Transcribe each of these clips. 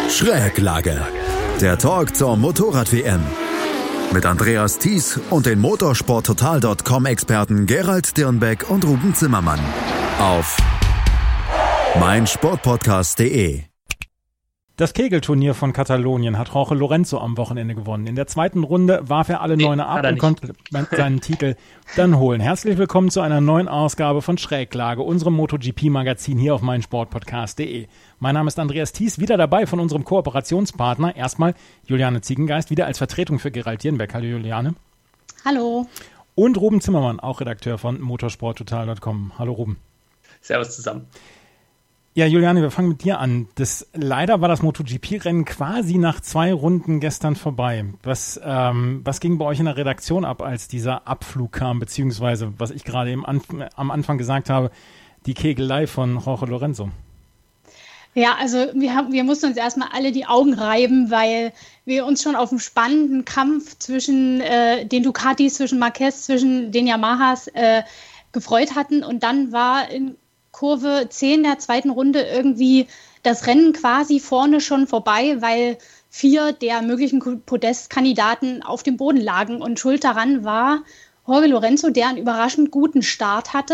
Schräglage. Der Talk zur Motorrad-WM. Mit Andreas Thies und den motorsporttotal.com-Experten Gerald Dirnbeck und Ruben Zimmermann. Auf meinsportpodcast.de. Das Kegelturnier von Katalonien hat Jorge Lorenzo am Wochenende gewonnen. In der zweiten Runde warf er alle Neuner ab und konnte seinen Titel dann holen. Herzlich willkommen zu einer neuen Ausgabe von Schräglage, unserem MotoGP-Magazin hier auf meinsportpodcast.de. Mein Name ist Andreas Thies, wieder dabei von unserem Kooperationspartner. Erstmal Juliane Ziegengeist, wieder als Vertretung für Gerald Dirnbeck. Hallo Juliane. Hallo. Und Ruben Zimmermann, auch Redakteur von motorsporttotal.com. Hallo Ruben. Servus zusammen. Ja, Juliane, wir fangen mit dir an. Leider war das MotoGP-Rennen quasi nach 2 Runden gestern vorbei. Was ging bei euch in der Redaktion ab, als dieser Abflug kam, beziehungsweise, was ich gerade am Anfang gesagt habe, die Kegelei von Jorge Lorenzo? Ja, also wir mussten uns erstmal alle die Augen reiben, weil wir uns schon auf einen spannenden Kampf zwischen den Ducatis, zwischen Marquez, zwischen den Yamahas gefreut hatten. Und dann war in Kurve 10 der zweiten Runde irgendwie das Rennen quasi vorne schon vorbei, weil 4 der möglichen Podestkandidaten auf dem Boden lagen. Und schuld daran war Jorge Lorenzo, der einen überraschend guten Start hatte.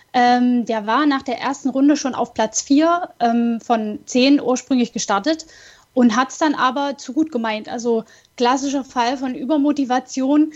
Der war nach der ersten Runde schon auf Platz 4 von 10 ursprünglich gestartet und hat es dann aber zu gut gemeint. Also klassischer Fall von Übermotivation.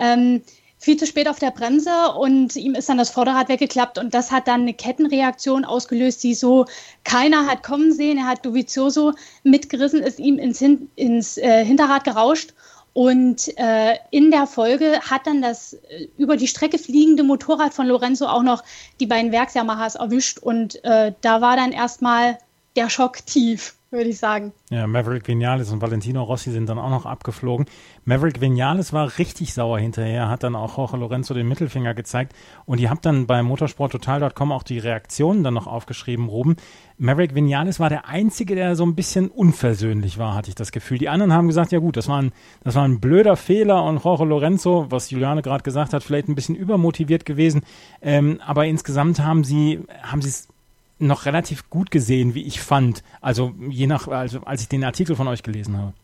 Viel zu spät auf der Bremse und ihm ist dann das Vorderrad weggeklappt und das hat dann eine Kettenreaktion ausgelöst, die so keiner hat kommen sehen. Er hat Dovizioso mitgerissen, ist ihm ins Hinterrad gerauscht und in der Folge hat dann das über die Strecke fliegende Motorrad von Lorenzo auch noch die beiden Werks-Yamahas erwischt und da war dann erstmal der Schock tief, würde ich sagen. Ja, Maverick Viñales und Valentino Rossi sind dann auch noch abgeflogen. Maverick Viñales war richtig sauer hinterher, hat dann auch Jorge Lorenzo den Mittelfinger gezeigt und ihr habt dann bei motorsporttotal.com auch die Reaktionen dann noch aufgeschrieben, Ruben. Maverick Viñales war der Einzige, der so ein bisschen unversöhnlich war, hatte ich das Gefühl. Die anderen haben gesagt, ja gut, das war ein blöder Fehler und Jorge Lorenzo, was Juliane gerade gesagt hat, vielleicht ein bisschen übermotiviert gewesen, aber insgesamt haben sie es noch relativ gut gesehen, wie ich fand. Also als ich den Artikel von euch gelesen habe.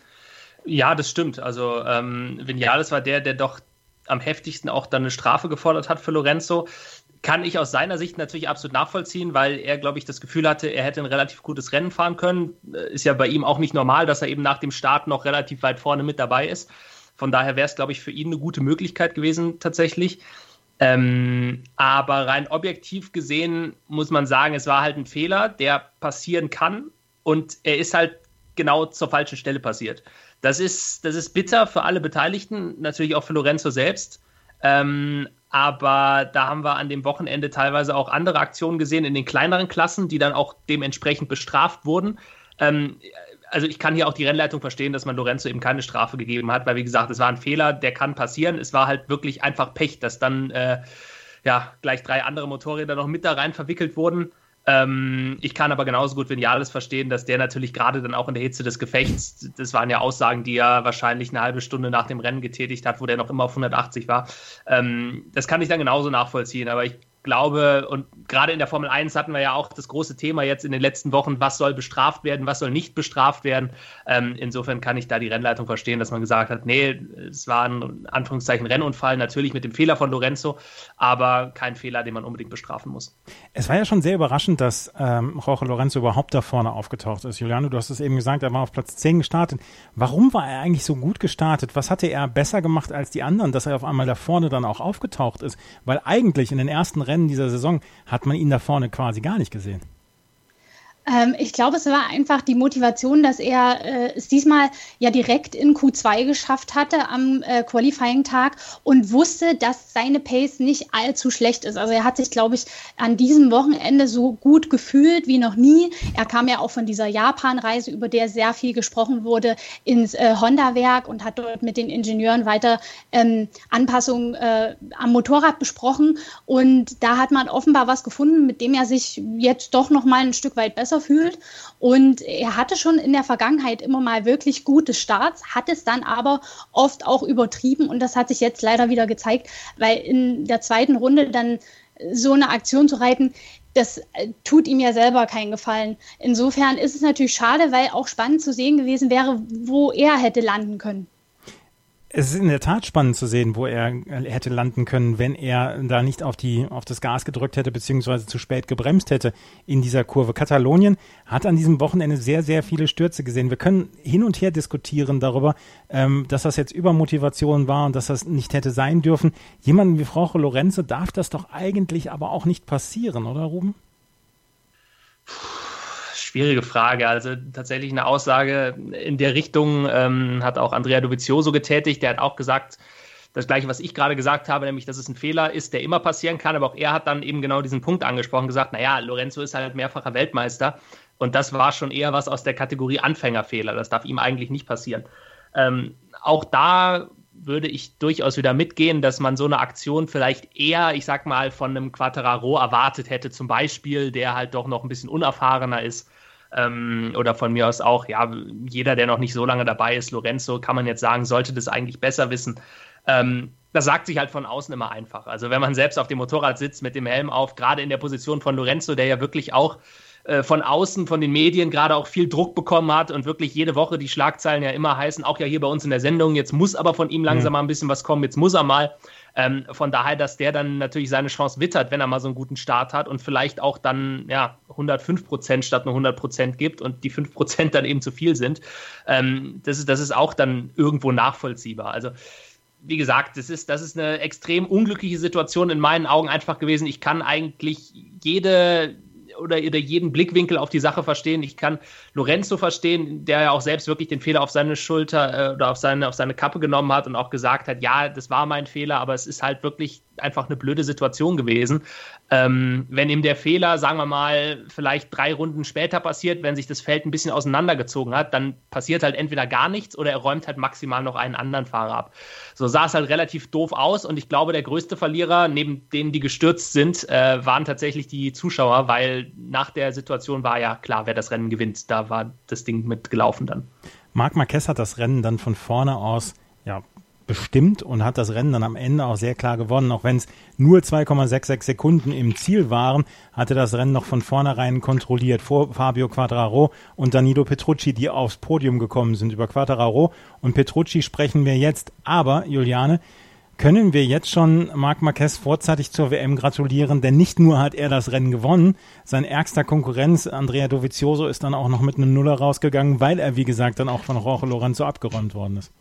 Ja, das stimmt. Also Viñales war der doch am heftigsten auch dann eine Strafe gefordert hat für Lorenzo. Kann ich aus seiner Sicht natürlich absolut nachvollziehen, weil er, glaube ich, das Gefühl hatte, er hätte ein relativ gutes Rennen fahren können. Ist ja bei ihm auch nicht normal, dass er eben nach dem Start noch relativ weit vorne mit dabei ist. Von daher wäre es, glaube ich, für ihn eine gute Möglichkeit gewesen tatsächlich. Aber rein objektiv gesehen muss man sagen, es war halt ein Fehler, der passieren kann und er ist halt genau zur falschen Stelle passiert. Das ist bitter für alle Beteiligten, natürlich auch für Lorenzo selbst, aber da haben wir an dem Wochenende teilweise auch andere Aktionen gesehen in den kleineren Klassen, die dann auch dementsprechend bestraft wurden. Also ich kann hier auch die Rennleitung verstehen, dass man Lorenzo eben keine Strafe gegeben hat, weil wie gesagt, es war ein Fehler, der kann passieren. Es war halt wirklich einfach Pech, dass dann gleich 3 andere Motorräder noch mit da rein verwickelt wurden. Ich kann aber genauso gut Viñales verstehen, dass der natürlich gerade dann auch in der Hitze des Gefechts, das waren ja Aussagen, die er wahrscheinlich eine halbe Stunde nach dem Rennen getätigt hat, wo der noch immer auf 180 war. Das kann ich dann genauso nachvollziehen, aber ich glaube, und gerade in der Formel 1 hatten wir ja auch das große Thema jetzt in den letzten Wochen, was soll bestraft werden, was soll nicht bestraft werden. Insofern kann ich da die Rennleitung verstehen, dass man gesagt hat, nee, es war ein Anführungszeichen Rennunfall, natürlich mit dem Fehler von Lorenzo, aber kein Fehler, den man unbedingt bestrafen muss. Es war ja schon sehr überraschend, dass Jorge Lorenzo überhaupt da vorne aufgetaucht ist. Juliane, du hast es eben gesagt, er war auf Platz 10 gestartet. Warum war er eigentlich so gut gestartet? Was hatte er besser gemacht als die anderen, dass er auf einmal da vorne dann auch aufgetaucht ist? Weil eigentlich in den ersten Rennen dieser Saison hat man ihn da vorne quasi gar nicht gesehen. Ich glaube, es war einfach die Motivation, dass er es diesmal ja direkt in Q2 geschafft hatte am Qualifying-Tag und wusste, dass seine Pace nicht allzu schlecht ist. Also er hat sich, glaube ich, an diesem Wochenende so gut gefühlt wie noch nie. Er kam ja auch von dieser Japan-Reise, über der sehr viel gesprochen wurde, ins Honda-Werk und hat dort mit den Ingenieuren weiter Anpassungen am Motorrad besprochen. Und da hat man offenbar was gefunden, mit dem er sich jetzt doch noch mal ein Stück weit besser fühlt. Und er hatte schon in der Vergangenheit immer mal wirklich gute Starts, hat es dann aber oft auch übertrieben und das hat sich jetzt leider wieder gezeigt, weil in der zweiten Runde dann so eine Aktion zu reiten, das tut ihm ja selber keinen Gefallen. Insofern ist es natürlich schade, weil auch spannend zu sehen gewesen wäre, wo er hätte landen können. Es ist in der Tat spannend zu sehen, wo er hätte landen können, wenn er da nicht auf das Gas gedrückt hätte, beziehungsweise zu spät gebremst hätte in dieser Kurve. Katalonien hat an diesem Wochenende sehr, sehr viele Stürze gesehen. Wir können hin und her diskutieren darüber, dass das jetzt Übermotivation war und dass das nicht hätte sein dürfen. Jemandem wie Jorge Lorenzo darf das doch eigentlich aber auch nicht passieren, oder Ruben? Schwierige Frage. Also tatsächlich eine Aussage in der Richtung hat auch Andrea Dovizioso getätigt. Der hat auch gesagt, das Gleiche, was ich gerade gesagt habe, nämlich, dass es ein Fehler ist, der immer passieren kann. Aber auch er hat dann eben genau diesen Punkt angesprochen, gesagt, naja, Lorenzo ist halt mehrfacher Weltmeister. Und das war schon eher was aus der Kategorie Anfängerfehler. Das darf ihm eigentlich nicht passieren. Auch da würde ich durchaus wieder mitgehen, dass man so eine Aktion vielleicht eher, ich sag mal, von einem Quartararo erwartet hätte, zum Beispiel, der halt doch noch ein bisschen unerfahrener ist. Oder von mir aus auch, ja, jeder, der noch nicht so lange dabei ist, Lorenzo, kann man jetzt sagen, sollte das eigentlich besser wissen. Das sagt sich halt von außen immer einfach. Also wenn man selbst auf dem Motorrad sitzt mit dem Helm auf, gerade in der Position von Lorenzo, der ja wirklich auch von außen, von den Medien gerade auch viel Druck bekommen hat und wirklich jede Woche die Schlagzeilen ja immer heißen, auch ja hier bei uns in der Sendung, jetzt muss aber von ihm langsam mal ein bisschen was kommen, jetzt muss er mal. Von daher, dass der dann natürlich seine Chance wittert, wenn er mal so einen guten Start hat und vielleicht auch dann 105% statt nur 100% gibt und die 5% dann eben zu viel sind. Das ist auch dann irgendwo nachvollziehbar. Also wie gesagt, das ist eine extrem unglückliche Situation in meinen Augen einfach gewesen. Ich kann eigentlich jeden Blickwinkel auf die Sache verstehen. Ich kann Lorenzo verstehen, der ja auch selbst wirklich den Fehler auf seine Schulter oder auf seine Kappe genommen hat und auch gesagt hat, ja, das war mein Fehler, aber es ist halt wirklich einfach eine blöde Situation gewesen. Wenn ihm der Fehler, sagen wir mal, vielleicht 3 Runden später passiert, wenn sich das Feld ein bisschen auseinandergezogen hat, dann passiert halt entweder gar nichts oder er räumt halt maximal noch einen anderen Fahrer ab. So sah es halt relativ doof aus und ich glaube, der größte Verlierer, neben denen, die gestürzt sind, waren tatsächlich die Zuschauer, weil nach der Situation war ja klar, wer das Rennen gewinnt. Da war das Ding mitgelaufen dann. Marc Marquez hat das Rennen dann von vorne aus bestimmt und hat das Rennen dann am Ende auch sehr klar gewonnen. Auch wenn es nur 2,66 Sekunden im Ziel waren, hatte das Rennen noch von vornherein kontrolliert vor Fabio Quartararo und Danilo Petrucci, die aufs Podium gekommen sind. Über Quartararo und Petrucci sprechen wir jetzt. Aber, Juliane, können wir jetzt schon Marc Marquez vorzeitig zur WM gratulieren? Denn nicht nur hat er das Rennen gewonnen, sein ärgster Konkurrenz Andrea Dovizioso ist dann auch noch mit einem Nuller rausgegangen, weil er, wie gesagt, dann auch von Jorge Lorenzo abgeräumt worden ist.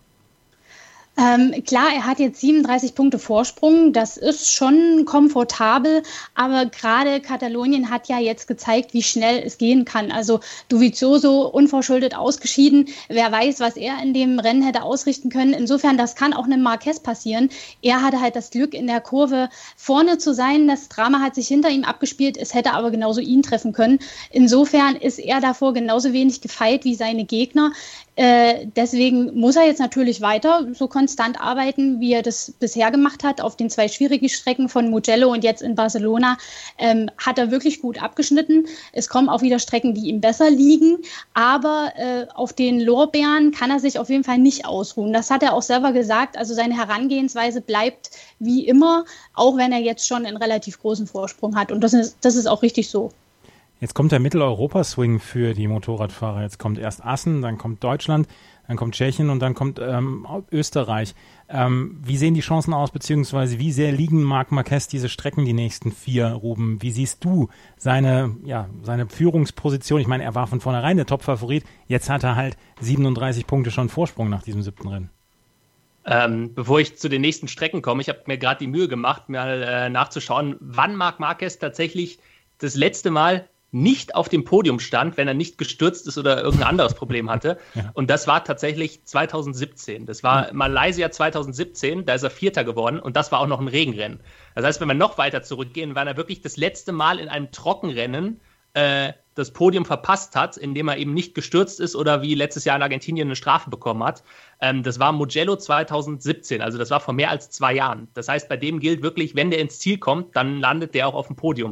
Klar, er hat jetzt 37 Punkte Vorsprung, das ist schon komfortabel, aber gerade Katalonien hat ja jetzt gezeigt, wie schnell es gehen kann. Also Dovizioso unverschuldet ausgeschieden, wer weiß, was er in dem Rennen hätte ausrichten können. Insofern, das kann auch einem Marquez passieren. Er hatte halt das Glück, in der Kurve vorne zu sein, das Drama hat sich hinter ihm abgespielt, es hätte aber genauso ihn treffen können. Insofern ist er davor genauso wenig gefeit wie seine Gegner. Deswegen muss er jetzt natürlich weiter so konstant arbeiten, wie er das bisher gemacht hat. Auf den 2 schwierigen Strecken von Mugello und jetzt in Barcelona hat er wirklich gut abgeschnitten. Es kommen auch wieder Strecken, die ihm besser liegen, aber auf den Lorbeeren kann er sich auf jeden Fall nicht ausruhen. Das hat er auch selber gesagt. Also seine Herangehensweise bleibt wie immer, auch wenn er jetzt schon einen relativ großen Vorsprung hat. Und das ist auch richtig so. Jetzt kommt der Mitteleuropa-Swing für die Motorradfahrer. Jetzt kommt erst Assen, dann kommt Deutschland, dann kommt Tschechien und dann kommt Österreich. Wie sehen die Chancen aus, beziehungsweise wie sehr liegen Marc Marquez diese Strecken, die nächsten 4, Ruben? Wie siehst du seine Führungsposition? Ich meine, er war von vornherein der Top-Favorit. Jetzt hat er halt 37 Punkte schon Vorsprung nach diesem 7. Rennen. Bevor ich zu den nächsten Strecken komme, ich habe mir gerade die Mühe gemacht, mal nachzuschauen, wann Marc Marquez tatsächlich das letzte Mal nicht auf dem Podium stand, wenn er nicht gestürzt ist oder irgendein anderes Problem hatte. Ja. Und das war tatsächlich 2017. Das war Malaysia 2017, da ist er Vierter geworden und das war auch noch ein Regenrennen. Das heißt, wenn wir noch weiter zurückgehen, war er wirklich das letzte Mal in einem Trockenrennen das Podium verpasst hat, indem er eben nicht gestürzt ist oder wie letztes Jahr in Argentinien eine Strafe bekommen hat. Das war Mugello 2017, also das war vor mehr als 2 Jahren. Das heißt, bei dem gilt wirklich, wenn der ins Ziel kommt, dann landet der auch auf dem Podium.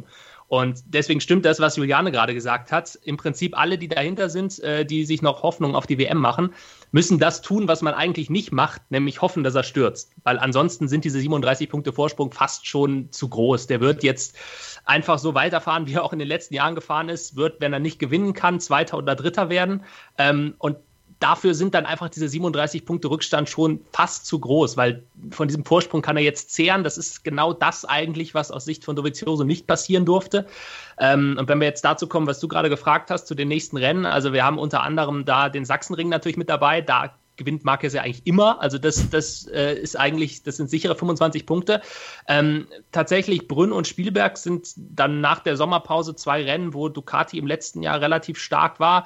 Und deswegen stimmt das, was Juliane gerade gesagt hat. Im Prinzip alle, die dahinter sind, die sich noch Hoffnung auf die WM machen, müssen das tun, was man eigentlich nicht macht, nämlich hoffen, dass er stürzt. Weil ansonsten sind diese 37 Punkte Vorsprung fast schon zu groß. Der wird jetzt einfach so weiterfahren, wie er auch in den letzten Jahren gefahren ist, wird, wenn er nicht gewinnen kann, Zweiter oder Dritter werden. Und dafür sind dann einfach diese 37 Punkte Rückstand schon fast zu groß, weil von diesem Vorsprung kann er jetzt zehren. Das ist genau das eigentlich, was aus Sicht von Dovizioso nicht passieren durfte. Und wenn wir jetzt dazu kommen, was du gerade gefragt hast, zu den nächsten Rennen, also wir haben unter anderem da den Sachsenring natürlich mit dabei, da gewinnt Marquez ja eigentlich immer, also das sind sichere 25 Punkte. Tatsächlich Brünn und Spielberg sind dann nach der Sommerpause 2 Rennen, wo Ducati im letzten Jahr relativ stark war.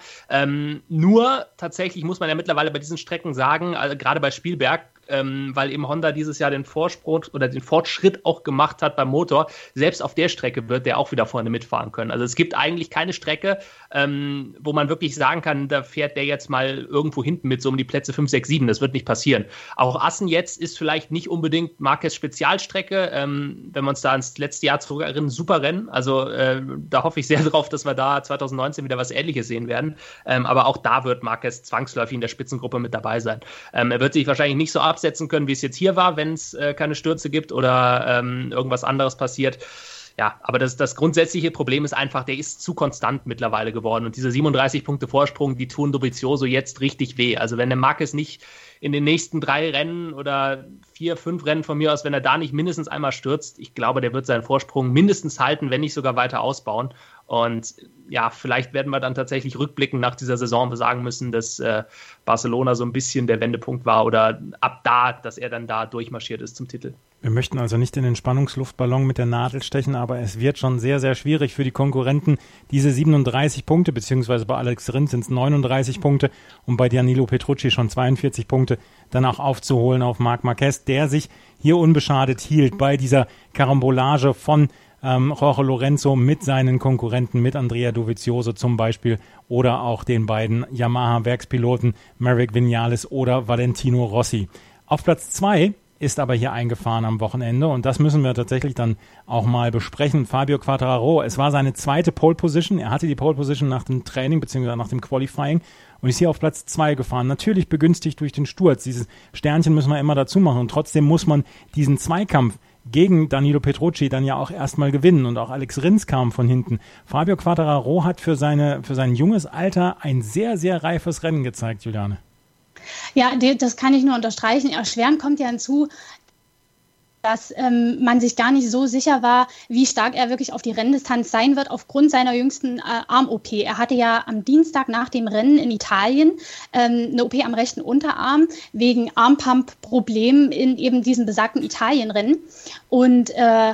Nur tatsächlich muss man ja mittlerweile bei diesen Strecken sagen, also gerade bei Spielberg, weil eben Honda dieses Jahr den Vorsprung oder den Fortschritt auch gemacht hat beim Motor. Selbst auf der Strecke wird der auch wieder vorne mitfahren können. Also es gibt eigentlich keine Strecke, wo man wirklich sagen kann, da fährt der jetzt mal irgendwo hinten mit so um die Plätze 5, 6, 7. Das wird nicht passieren. Auch Assen jetzt ist vielleicht nicht unbedingt Marquez Spezialstrecke. Wenn wir uns da ans letzte Jahr zurück erinnern, super Rennen. Also da hoffe ich sehr drauf, dass wir da 2019 wieder was Ähnliches sehen werden. Aber auch da wird Marquez zwangsläufig in der Spitzengruppe mit dabei sein. Er wird sich wahrscheinlich nicht so absetzen können, wie es jetzt hier war, wenn es keine Stürze gibt oder irgendwas anderes passiert. Ja, aber das grundsätzliche Problem ist einfach, der ist zu konstant mittlerweile geworden und diese 37 Punkte Vorsprung, die tun Dovizioso jetzt richtig weh. Also wenn der Marquez nicht in den nächsten 3 Rennen oder 4, 5 Rennen von mir aus, wenn er da nicht mindestens einmal stürzt, ich glaube, der wird seinen Vorsprung mindestens halten, wenn nicht sogar weiter ausbauen. Und ja, vielleicht werden wir dann tatsächlich rückblickend nach dieser Saison sagen müssen, dass Barcelona so ein bisschen der Wendepunkt war oder ab da, dass er dann da durchmarschiert ist zum Titel. Wir möchten also nicht in den Spannungsluftballon mit der Nadel stechen, aber es wird schon sehr, sehr schwierig für die Konkurrenten, diese 37 Punkte, beziehungsweise bei Alex Rins sind es 39 Punkte und bei Danilo Petrucci schon 42 Punkte, dann auch aufzuholen auf Marc Marquez, der sich hier unbeschadet hielt bei dieser Karambolage von Jorge Lorenzo mit seinen Konkurrenten, mit Andrea Dovizioso zum Beispiel oder auch den beiden Yamaha-Werkspiloten Maverick Viñales oder Valentino Rossi. Auf Platz 2 ist aber hier eingefahren am Wochenende und das müssen wir tatsächlich dann auch mal besprechen. Fabio Quartararo, es war seine zweite Pole Position. Er hatte die Pole Position nach dem Training bzw. nach dem Qualifying und ist hier auf Platz 2 gefahren. Natürlich begünstigt durch den Sturz. Dieses Sternchen müssen wir immer dazu machen und trotzdem muss man diesen Zweikampf gegen Danilo Petrucci dann ja auch erstmal gewinnen und auch Alex Rins kam von hinten. Fabio Quartararo hat für sein junges Alter ein sehr, sehr reifes Rennen gezeigt, Juliane. Ja, das kann ich nur unterstreichen. Erschwerend kommt ja hinzu, dass man sich gar nicht so sicher war, wie stark er wirklich auf die Renndistanz sein wird, aufgrund seiner jüngsten Arm-OP. Er hatte ja am Dienstag nach dem Rennen in Italien eine OP am rechten Unterarm wegen Armpump-Problemen in eben diesem besagten Italien-Rennen. Und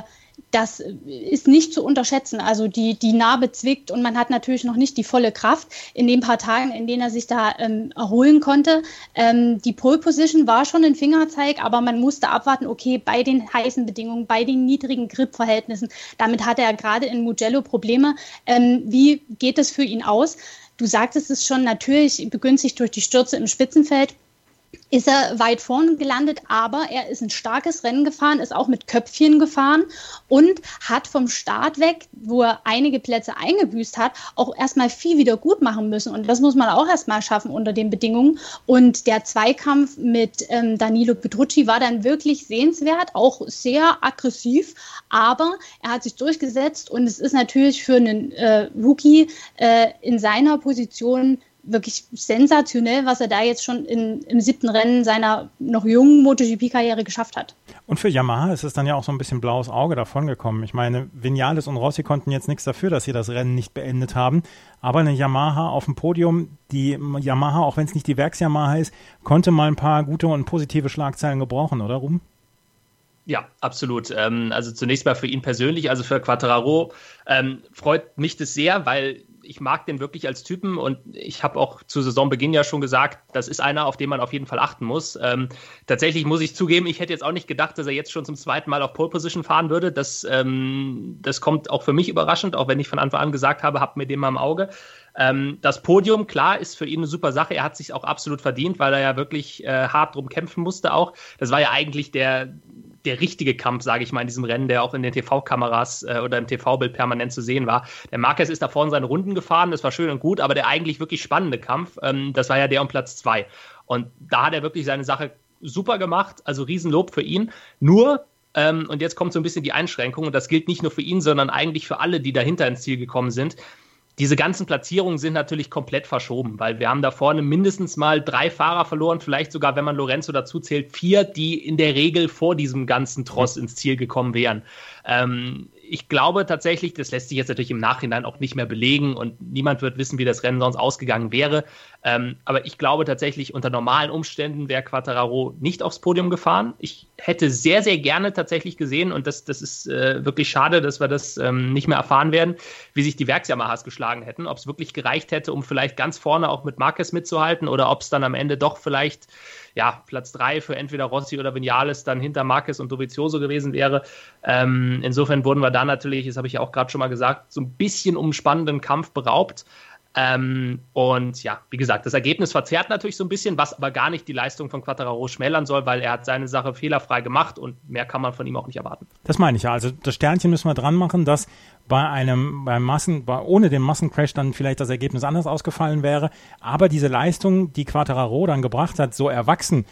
das ist nicht zu unterschätzen. Also die Narbe zwickt und man hat natürlich noch nicht die volle Kraft in den paar Tagen, in denen er sich da erholen konnte. Die Pole Position war schon ein Fingerzeig, aber man musste abwarten, okay, bei den heißen Bedingungen, bei den niedrigen Grip-Verhältnissen, damit hatte er gerade in Mugello Probleme. Wie geht es für ihn aus? Du sagtest es schon, natürlich begünstigt durch die Stürze im Spitzenfeld. Ist er weit vorn gelandet, aber er ist ein starkes Rennen gefahren, ist auch mit Köpfchen gefahren und hat vom Start weg, wo er einige Plätze eingebüßt hat, auch erstmal viel wieder gut machen müssen. Und das muss man auch erstmal schaffen unter den Bedingungen. Und der Zweikampf mit Danilo Petrucci war dann wirklich sehenswert, auch sehr aggressiv, aber er hat sich durchgesetzt und es ist natürlich für einen Rookie in seiner Position wirklich sensationell, was er da jetzt schon im 7. Rennen seiner noch jungen MotoGP-Karriere geschafft hat. Und für Yamaha ist es dann ja auch so ein bisschen blaues Auge davongekommen. Ich meine, Viñales und Rossi konnten jetzt nichts dafür, dass sie das Rennen nicht beendet haben. Aber eine Yamaha auf dem Podium, die Yamaha, auch wenn es nicht die Werks-Yamaha ist, konnte mal ein paar gute und positive Schlagzeilen gebrauchen, oder Ruben? Ja, absolut. Also zunächst mal für ihn persönlich, also für Quartararo, freut mich das sehr, weil ich mag den wirklich als Typen und ich habe auch zu Saisonbeginn ja schon gesagt, das ist einer, auf den man auf jeden Fall achten muss. Tatsächlich muss ich zugeben, ich hätte jetzt auch nicht gedacht, dass er jetzt schon zum 2. Mal auf Pole Position fahren würde. Das kommt auch für mich überraschend, auch wenn ich von Anfang an gesagt habe, habt mir den mal im Auge. Das Podium, klar, ist für ihn eine super Sache. Er hat sich auch absolut verdient, weil er ja wirklich hart drum kämpfen musste auch. Das war ja eigentlich der der richtige Kampf, sage ich mal, in diesem Rennen, der auch in den TV-Kameras oder im TV-Bild permanent zu sehen war. Der Marquez ist da vorne seine Runden gefahren, das war schön und gut, aber der eigentlich wirklich spannende Kampf, das war ja der um Platz 2. Und da hat er wirklich seine Sache super gemacht, also Riesenlob für ihn. Nur, und jetzt kommt so ein bisschen die Einschränkung, und das gilt nicht nur für ihn, sondern eigentlich für alle, die dahinter ins Ziel gekommen sind. Diese ganzen Platzierungen sind natürlich komplett verschoben, weil wir haben da vorne mindestens mal 3 Fahrer verloren, vielleicht sogar, wenn man Lorenzo dazu zählt, 4, die in der Regel vor diesem ganzen Tross ins Ziel gekommen wären. Ich glaube tatsächlich, das lässt sich jetzt natürlich im Nachhinein auch nicht mehr belegen und niemand wird wissen, wie das Rennen sonst ausgegangen wäre. Aber ich glaube tatsächlich, unter normalen Umständen wäre Quartararo nicht aufs Podium gefahren. Ich hätte sehr, sehr gerne tatsächlich gesehen, und das ist wirklich schade, dass wir das nicht mehr erfahren werden, wie sich die Werks-Yamahas geschlagen hätten. Ob es wirklich gereicht hätte, um vielleicht ganz vorne auch mit Marquez mitzuhalten oder ob es dann am Ende doch vielleicht Platz 3 für entweder Rossi oder Viñales dann hinter Marquez und Dovizioso gewesen wäre. Insofern wurden wir da natürlich, das habe ich ja auch gerade schon mal gesagt, so ein bisschen um einen spannenden Kampf beraubt. Und ja, wie gesagt, das Ergebnis verzerrt natürlich so ein bisschen, was aber gar nicht die Leistung von Quartararo schmälern soll, weil er hat seine Sache fehlerfrei gemacht und mehr kann man von ihm auch nicht erwarten. Das meine ich ja. Also das Sternchen müssen wir dran machen, dass ohne den Massencrash dann vielleicht das Ergebnis anders ausgefallen wäre. Aber diese Leistung, die Quartararo dann gebracht hat, so erwachsen,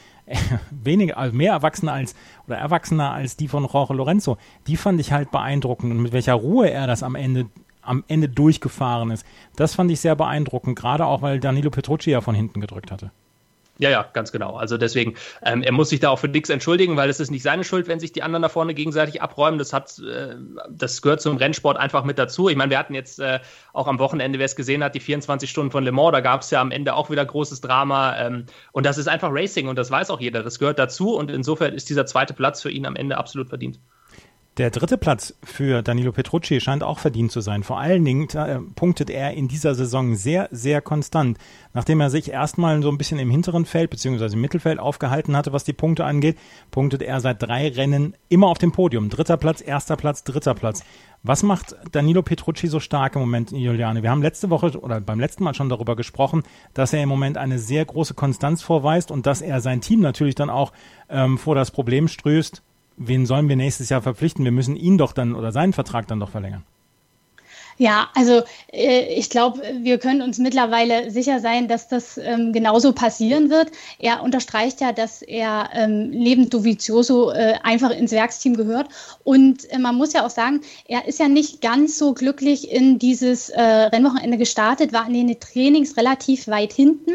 erwachsener als die von Jorge Lorenzo, die fand ich halt beeindruckend. Und mit welcher Ruhe er das am Ende durchgefahren ist, das fand ich sehr beeindruckend, gerade auch, weil Danilo Petrucci ja von hinten gedrückt hatte. Ja, ganz genau. Also deswegen, er muss sich da auch für nichts entschuldigen, weil es ist nicht seine Schuld, wenn sich die anderen da vorne gegenseitig abräumen. Das gehört zum Rennsport einfach mit dazu. Ich meine, wir hatten jetzt auch am Wochenende, wer es gesehen hat, die 24 Stunden von Le Mans, da gab es ja am Ende auch wieder großes Drama. Und das ist einfach Racing und das weiß auch jeder. Das gehört dazu und insofern ist dieser 2. Platz für ihn am Ende absolut verdient. Der 3. Platz für Danilo Petrucci scheint auch verdient zu sein. Vor allen Dingen punktet er in dieser Saison sehr, sehr konstant. Nachdem er sich erstmal so ein bisschen im hinteren Feld bzw. im Mittelfeld aufgehalten hatte, was die Punkte angeht, punktet er seit 3 Rennen immer auf dem Podium. 3. Platz, 1. Platz, 3. Platz. Was macht Danilo Petrucci so stark im Moment, Juliane? Wir haben letzte Woche oder beim letzten Mal schon darüber gesprochen, dass er im Moment eine sehr große Konstanz vorweist und dass er sein Team natürlich dann auch vor das Problem stößt, wen sollen wir nächstes Jahr verpflichten? Wir müssen ihn doch dann oder seinen Vertrag dann doch verlängern. Ja, also ich glaube, wir können uns mittlerweile sicher sein, dass das genauso passieren wird. Er unterstreicht ja, dass er neben Dovizioso einfach ins Werksteam gehört. Und man muss ja auch sagen, er ist ja nicht ganz so glücklich in dieses Rennwochenende gestartet, war in den Trainings relativ weit hinten,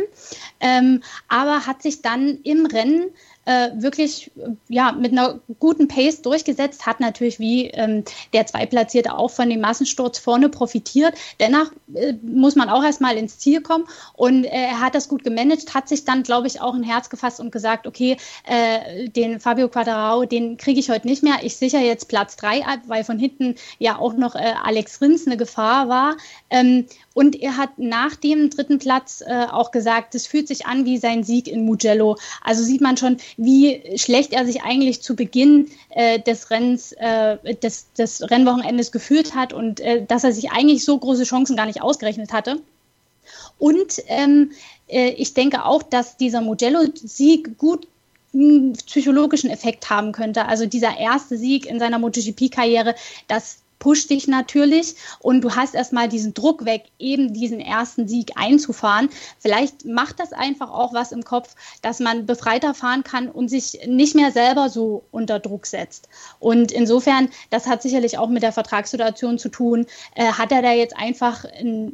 aber hat sich dann im Rennen wirklich mit einer guten Pace durchgesetzt, hat natürlich wie der Zweitplatzierte auch von dem Massensturz vorne profitiert. Dennoch muss man auch erstmal ins Ziel kommen und er hat das gut gemanagt, hat sich dann, glaube ich, auch ein Herz gefasst und gesagt, okay, den Fabio Quartararo, den kriege ich heute nicht mehr. Ich sichere jetzt Platz 3 ab, weil von hinten ja auch noch Alex Rins eine Gefahr war. Und er hat nach dem 3. Platz auch gesagt, es fühlt sich an wie sein Sieg in Mugello. Also sieht man schon, wie schlecht er sich eigentlich zu Beginn des Rennens, des Rennwochenendes gefühlt hat und dass er sich eigentlich so große Chancen gar nicht ausgerechnet hatte. Und ich denke auch, dass dieser Mugello-Sieg gut einen psychologischen Effekt haben könnte. Also dieser erste Sieg in seiner MotoGP-Karriere, das pusht dich natürlich und du hast erstmal diesen Druck weg, eben diesen ersten Sieg einzufahren. Vielleicht macht das einfach auch was im Kopf, dass man befreiter fahren kann und sich nicht mehr selber so unter Druck setzt. Und insofern, das hat sicherlich auch mit der Vertragssituation zu tun, hat er da jetzt einfach eine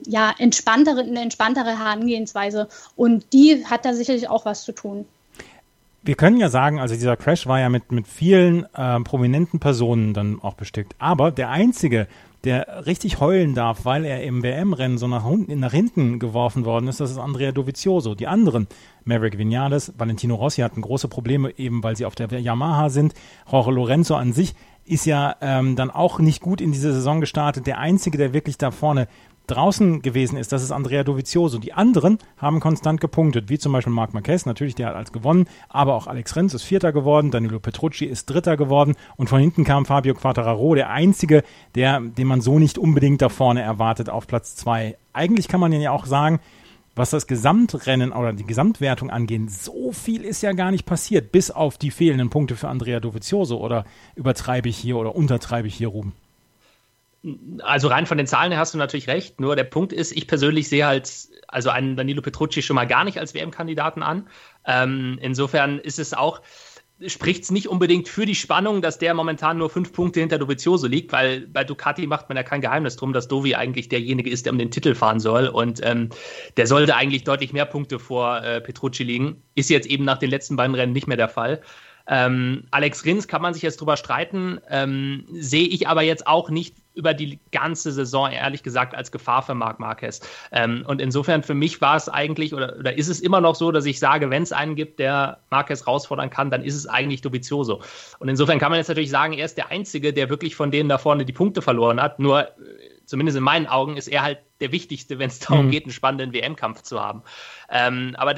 entspanntere Herangehensweise und die hat da sicherlich auch was zu tun. Wir können ja sagen, also dieser Crash war ja mit vielen prominenten Personen dann auch bestückt. Aber der Einzige, der richtig heulen darf, weil er im WM-Rennen so nach hinten geworfen worden ist, das ist Andrea Dovizioso. Die anderen, Maverick Viñales, Valentino Rossi hatten große Probleme, eben weil sie auf der Yamaha sind. Jorge Lorenzo an sich ist ja dann auch nicht gut in diese Saison gestartet. Der Einzige, der wirklich da vorne draußen gewesen ist, das ist Andrea Dovizioso. Die anderen haben konstant gepunktet, wie zum Beispiel Marc Marquez, natürlich, der hat als gewonnen, aber auch Alex Rins ist 4. geworden, Danilo Petrucci ist 3. geworden und von hinten kam Fabio Quartararo, der Einzige, den man so nicht unbedingt da vorne erwartet auf Platz 2. Eigentlich kann man ja auch sagen, was das Gesamtrennen oder die Gesamtwertung angeht, so viel ist ja gar nicht passiert, bis auf die fehlenden Punkte für Andrea Dovizioso. Oder übertreibe ich hier oder untertreibe ich hier, Ruben? Also rein von den Zahlen her hast du natürlich recht. Nur der Punkt ist, ich persönlich sehe halt also einen Danilo Petrucci schon mal gar nicht als WM-Kandidaten an. Insofern ist es auch, spricht es nicht unbedingt für die Spannung, dass der momentan nur 5 Punkte hinter Dovizioso liegt, weil bei Ducati macht man ja kein Geheimnis drum, dass Dovi eigentlich derjenige ist, der um den Titel fahren soll. Und der sollte eigentlich deutlich mehr Punkte vor Petrucci liegen. Ist jetzt eben nach den letzten beiden Rennen nicht mehr der Fall. Alex Rins kann man sich jetzt drüber streiten, sehe ich aber jetzt auch nicht über die ganze Saison, ehrlich gesagt, als Gefahr für Marc Marquez. Und insofern für mich war es eigentlich, oder ist es immer noch so, dass ich sage, wenn es einen gibt, der Marquez herausfordern kann, dann ist es eigentlich Dovizioso. Und insofern kann man jetzt natürlich sagen, er ist der Einzige, der wirklich von denen da vorne die Punkte verloren hat. Nur, zumindest in meinen Augen, ist er halt der Wichtigste, wenn es darum geht, einen spannenden WM-Kampf zu haben. Aber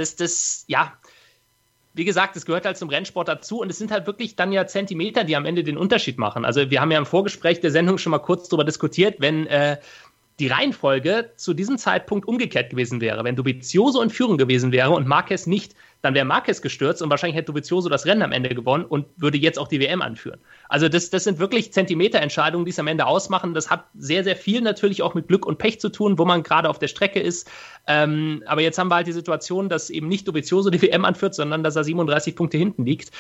wie gesagt, es gehört halt zum Rennsport dazu und es sind halt wirklich dann ja Zentimeter, die am Ende den Unterschied machen. Also wir haben ja im Vorgespräch der Sendung schon mal kurz darüber diskutiert, wenn die Reihenfolge zu diesem Zeitpunkt umgekehrt gewesen wäre. Wenn Dovizioso in Führung gewesen wäre und Marquez nicht, dann wäre Marquez gestürzt und wahrscheinlich hätte Dovizioso das Rennen am Ende gewonnen und würde jetzt auch die WM anführen. Also das sind wirklich Zentimeterentscheidungen, die es am Ende ausmachen. Das hat sehr, sehr viel natürlich auch mit Glück und Pech zu tun, wo man gerade auf der Strecke ist. Aber jetzt haben wir halt die Situation, dass eben nicht Dovizioso die WM anführt, sondern dass er 37 Punkte hinten liegt.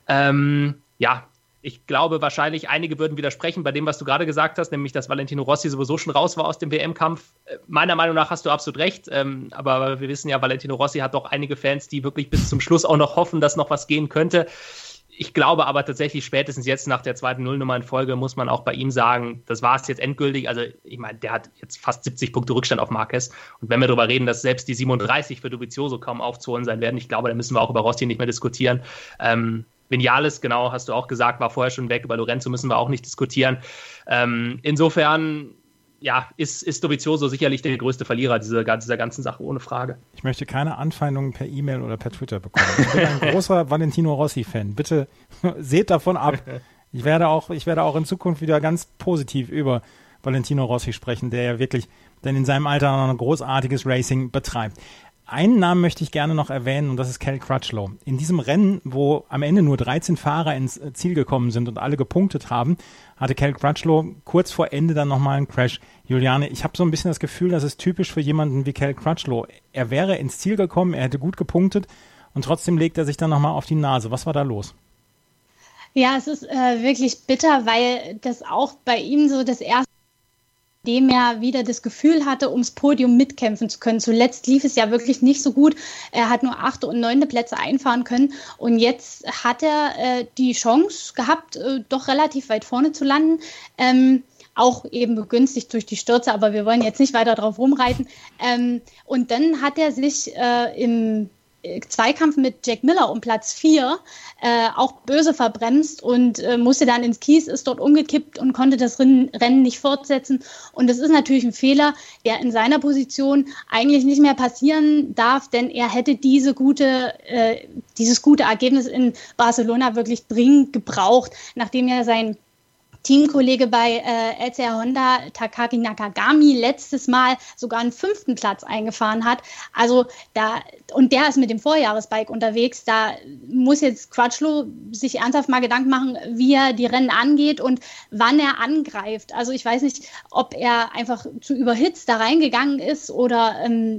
Ich glaube, wahrscheinlich einige würden widersprechen bei dem, was du gerade gesagt hast, nämlich, dass Valentino Rossi sowieso schon raus war aus dem WM-Kampf. Meiner Meinung nach hast du absolut recht, aber wir wissen ja, Valentino Rossi hat doch einige Fans, die wirklich bis zum Schluss auch noch hoffen, dass noch was gehen könnte. Ich glaube aber tatsächlich, spätestens jetzt nach der zweiten Nullnummer in Folge muss man auch bei ihm sagen, das war es jetzt endgültig. Also ich meine, der hat jetzt fast 70 Punkte Rückstand auf Marquez. Und wenn wir darüber reden, dass selbst die 37 für Dovizioso kaum aufzuholen sein werden, ich glaube, da müssen wir auch über Rossi nicht mehr diskutieren. Vinales, genau, hast du auch gesagt, war vorher schon weg. Über Lorenzo müssen wir auch nicht diskutieren. Insofern, ist Dovizioso sicherlich der größte Verlierer dieser ganzen Sache, ohne Frage. Ich möchte keine Anfeindungen per E-Mail oder per Twitter bekommen. Ich bin ein großer Valentino Rossi-Fan. Bitte seht davon ab. Ich werde auch in Zukunft wieder ganz positiv über Valentino Rossi sprechen, der ja wirklich dann in seinem Alter noch ein großartiges Racing betreibt. Einen Namen möchte ich gerne noch erwähnen und das ist Cal Crutchlow. In diesem Rennen, wo am Ende nur 13 Fahrer ins Ziel gekommen sind und alle gepunktet haben, hatte Cal Crutchlow kurz vor Ende dann nochmal einen Crash. Juliane, ich habe so ein bisschen das Gefühl, das ist typisch für jemanden wie Cal Crutchlow. Er wäre ins Ziel gekommen, er hätte gut gepunktet und trotzdem legt er sich dann nochmal auf die Nase. Was war da los? Ja, es ist wirklich bitter, weil das auch bei ihm so das erste, dem er wieder das Gefühl hatte, ums Podium mitkämpfen zu können. Zuletzt lief es ja wirklich nicht so gut. Er hat nur 8. und 9. Plätze einfahren können. Und jetzt hat er die Chance gehabt, doch relativ weit vorne zu landen. Auch eben begünstigt durch die Stürze, aber wir wollen jetzt nicht weiter drauf rumreiten. Und dann hat er sich im Zweikampf mit Jack Miller um Platz 4 auch böse verbremst und musste dann ins Kies, ist dort umgekippt und konnte das Rennen nicht fortsetzen. Und das ist natürlich ein Fehler, der in seiner Position eigentlich nicht mehr passieren darf, denn er hätte dieses gute Ergebnis in Barcelona wirklich dringend gebraucht, nachdem er sein Teamkollege bei LCR Honda, Takaki Nakagami, letztes Mal sogar einen 5. Platz eingefahren hat. Also und der ist mit dem Vorjahresbike unterwegs. Da muss jetzt Crutchlow sich ernsthaft mal Gedanken machen, wie er die Rennen angeht und wann er angreift. Also ich weiß nicht, ob er einfach zu überhitzt da reingegangen ist oder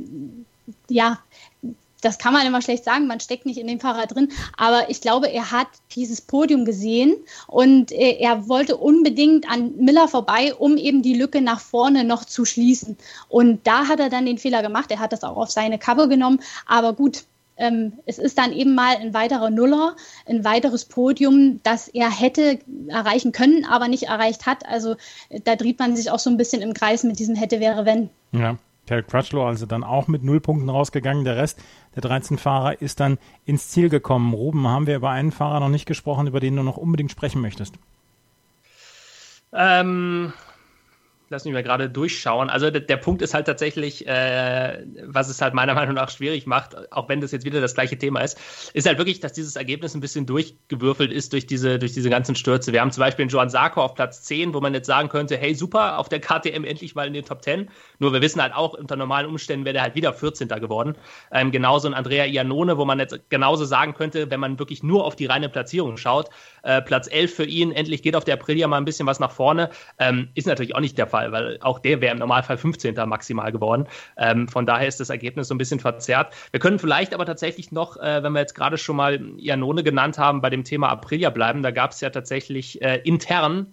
das kann man immer schlecht sagen, man steckt nicht in dem Fahrer drin, aber ich glaube, er hat dieses Podium gesehen und er wollte unbedingt an Miller vorbei, um eben die Lücke nach vorne noch zu schließen. Und da hat er dann den Fehler gemacht, er hat das auch auf seine Kappe genommen, aber gut, es ist dann eben mal ein weiterer Nuller, ein weiteres Podium, das er hätte erreichen können, aber nicht erreicht hat. Also da dreht man sich auch so ein bisschen im Kreis mit diesem hätte, wäre, wenn. Ja. Cal Crutchlow also dann auch mit 0 Punkten rausgegangen. Der Rest der 13 Fahrer ist dann ins Ziel gekommen. Ruben, haben wir über einen Fahrer noch nicht gesprochen, über den du noch unbedingt sprechen möchtest? lass mich mal gerade durchschauen. Also der Punkt ist halt tatsächlich, was es halt meiner Meinung nach schwierig macht, auch wenn das jetzt wieder das gleiche Thema ist halt wirklich, dass dieses Ergebnis ein bisschen durchgewürfelt ist durch diese ganzen Stürze. Wir haben zum Beispiel den Johann Sarko auf Platz 10, wo man jetzt sagen könnte, hey super, auf der KTM endlich mal in den Top 10. Nur wir wissen halt auch, unter normalen Umständen wäre der halt wieder 14. geworden. Genauso ein Andrea Iannone, wo man jetzt genauso sagen könnte, wenn man wirklich nur auf die reine Platzierung schaut, Platz 11 für ihn, endlich geht auf der Aprilia mal ein bisschen was nach vorne, ist natürlich auch nicht der Fall, weil auch der wäre im Normalfall 15. maximal geworden. Von daher ist das Ergebnis so ein bisschen verzerrt. Wir können vielleicht aber tatsächlich noch, wenn wir jetzt gerade schon mal Iannone genannt haben, bei dem Thema Aprilia bleiben. Da gab es ja tatsächlich intern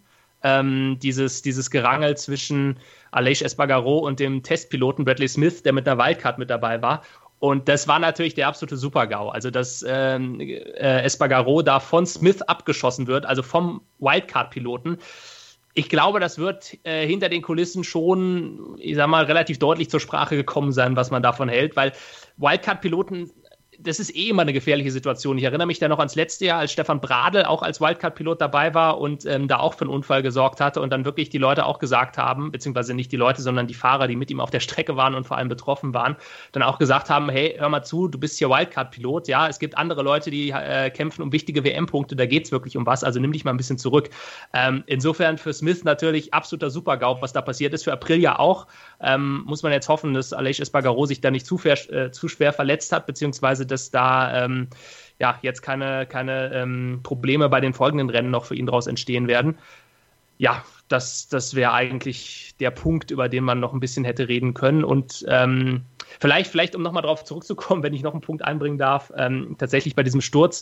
dieses Gerangel zwischen Aleix Espargaro und dem Testpiloten Bradley Smith, der mit einer Wildcard mit dabei war. Und das war natürlich der absolute Super-GAU. Also, dass Espargaro da von Smith abgeschossen wird, also vom Wildcard-Piloten. Ich glaube, das wird hinter den Kulissen schon, ich sag mal, relativ deutlich zur Sprache gekommen sein, was man davon hält, weil Wildcard-Piloten, das ist immer eine gefährliche Situation. Ich erinnere mich da noch ans letzte Jahr, als Stefan Bradl auch als Wildcard-Pilot dabei war und da auch für einen Unfall gesorgt hatte und dann wirklich die Leute auch gesagt haben, beziehungsweise nicht die Leute, sondern die Fahrer, die mit ihm auf der Strecke waren und vor allem betroffen waren, dann auch gesagt haben, hey, hör mal zu, du bist hier Wildcard-Pilot, ja, es gibt andere Leute, die kämpfen um wichtige WM-Punkte, da geht es wirklich um was, also nimm dich mal ein bisschen zurück. Insofern für Smith natürlich absoluter Super-GAU, was da passiert ist, für Aprilia auch. Muss man jetzt hoffen, dass Aleix Espargaro sich da nicht zu schwer verletzt hat, beziehungsweise dass da jetzt keine Probleme bei den folgenden Rennen noch für ihn daraus entstehen werden. Ja, das wäre eigentlich der Punkt, über den man noch ein bisschen hätte reden können. Und vielleicht um nochmal drauf zurückzukommen, wenn ich noch einen Punkt einbringen darf, tatsächlich bei diesem Sturz,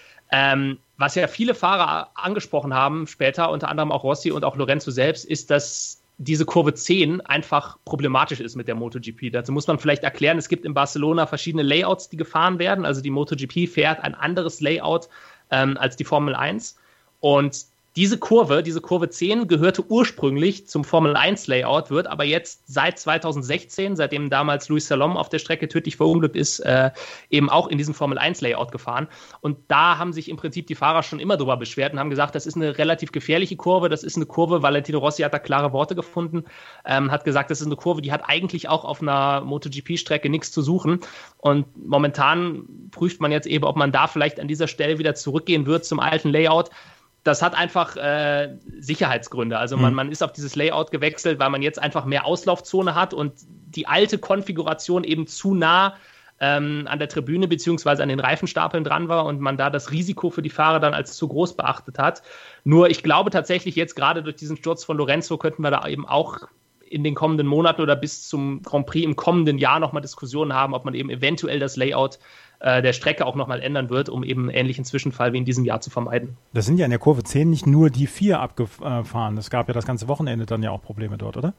was ja viele Fahrer angesprochen haben später, unter anderem auch Rossi und auch Lorenzo selbst, ist, dass diese Kurve 10 einfach problematisch ist mit der MotoGP. Dazu muss man vielleicht erklären, es gibt in Barcelona verschiedene Layouts, die gefahren werden. Also die MotoGP fährt ein anderes Layout als die Formel 1. Und diese Kurve 10, gehörte ursprünglich zum Formel 1 Layout, wird aber jetzt seit 2016, seitdem damals Luis Salom auf der Strecke tödlich verunglückt ist, eben auch in diesem Formel 1 Layout gefahren. Und da haben sich im Prinzip die Fahrer schon immer drüber beschwert und haben gesagt, das ist eine relativ gefährliche Kurve, das ist eine Kurve, Valentino Rossi hat da klare Worte gefunden, hat gesagt, das ist eine Kurve, die hat eigentlich auch auf einer MotoGP-Strecke nichts zu suchen. Und momentan prüft man jetzt eben, ob man da vielleicht an dieser Stelle wieder zurückgehen wird zum alten Layout. Das hat einfach Sicherheitsgründe. Also man ist auf dieses Layout gewechselt, weil man jetzt einfach mehr Auslaufzone hat und die alte Konfiguration eben zu nah an der Tribüne beziehungsweise an den Reifenstapeln dran war und man da das Risiko für die Fahrer dann als zu groß beachtet hat. Nur ich glaube tatsächlich jetzt gerade durch diesen Sturz von Lorenzo könnten wir da eben auch in den kommenden Monaten oder bis zum Grand Prix im kommenden Jahr nochmal Diskussionen haben, ob man eben eventuell das Layout der Strecke auch nochmal ändern wird, um eben einen ähnlichen Zwischenfall wie in diesem Jahr zu vermeiden. Das sind ja in der Kurve 10 nicht nur die 4 abgefahren. Es gab ja das ganze Wochenende dann ja auch Probleme dort, oder?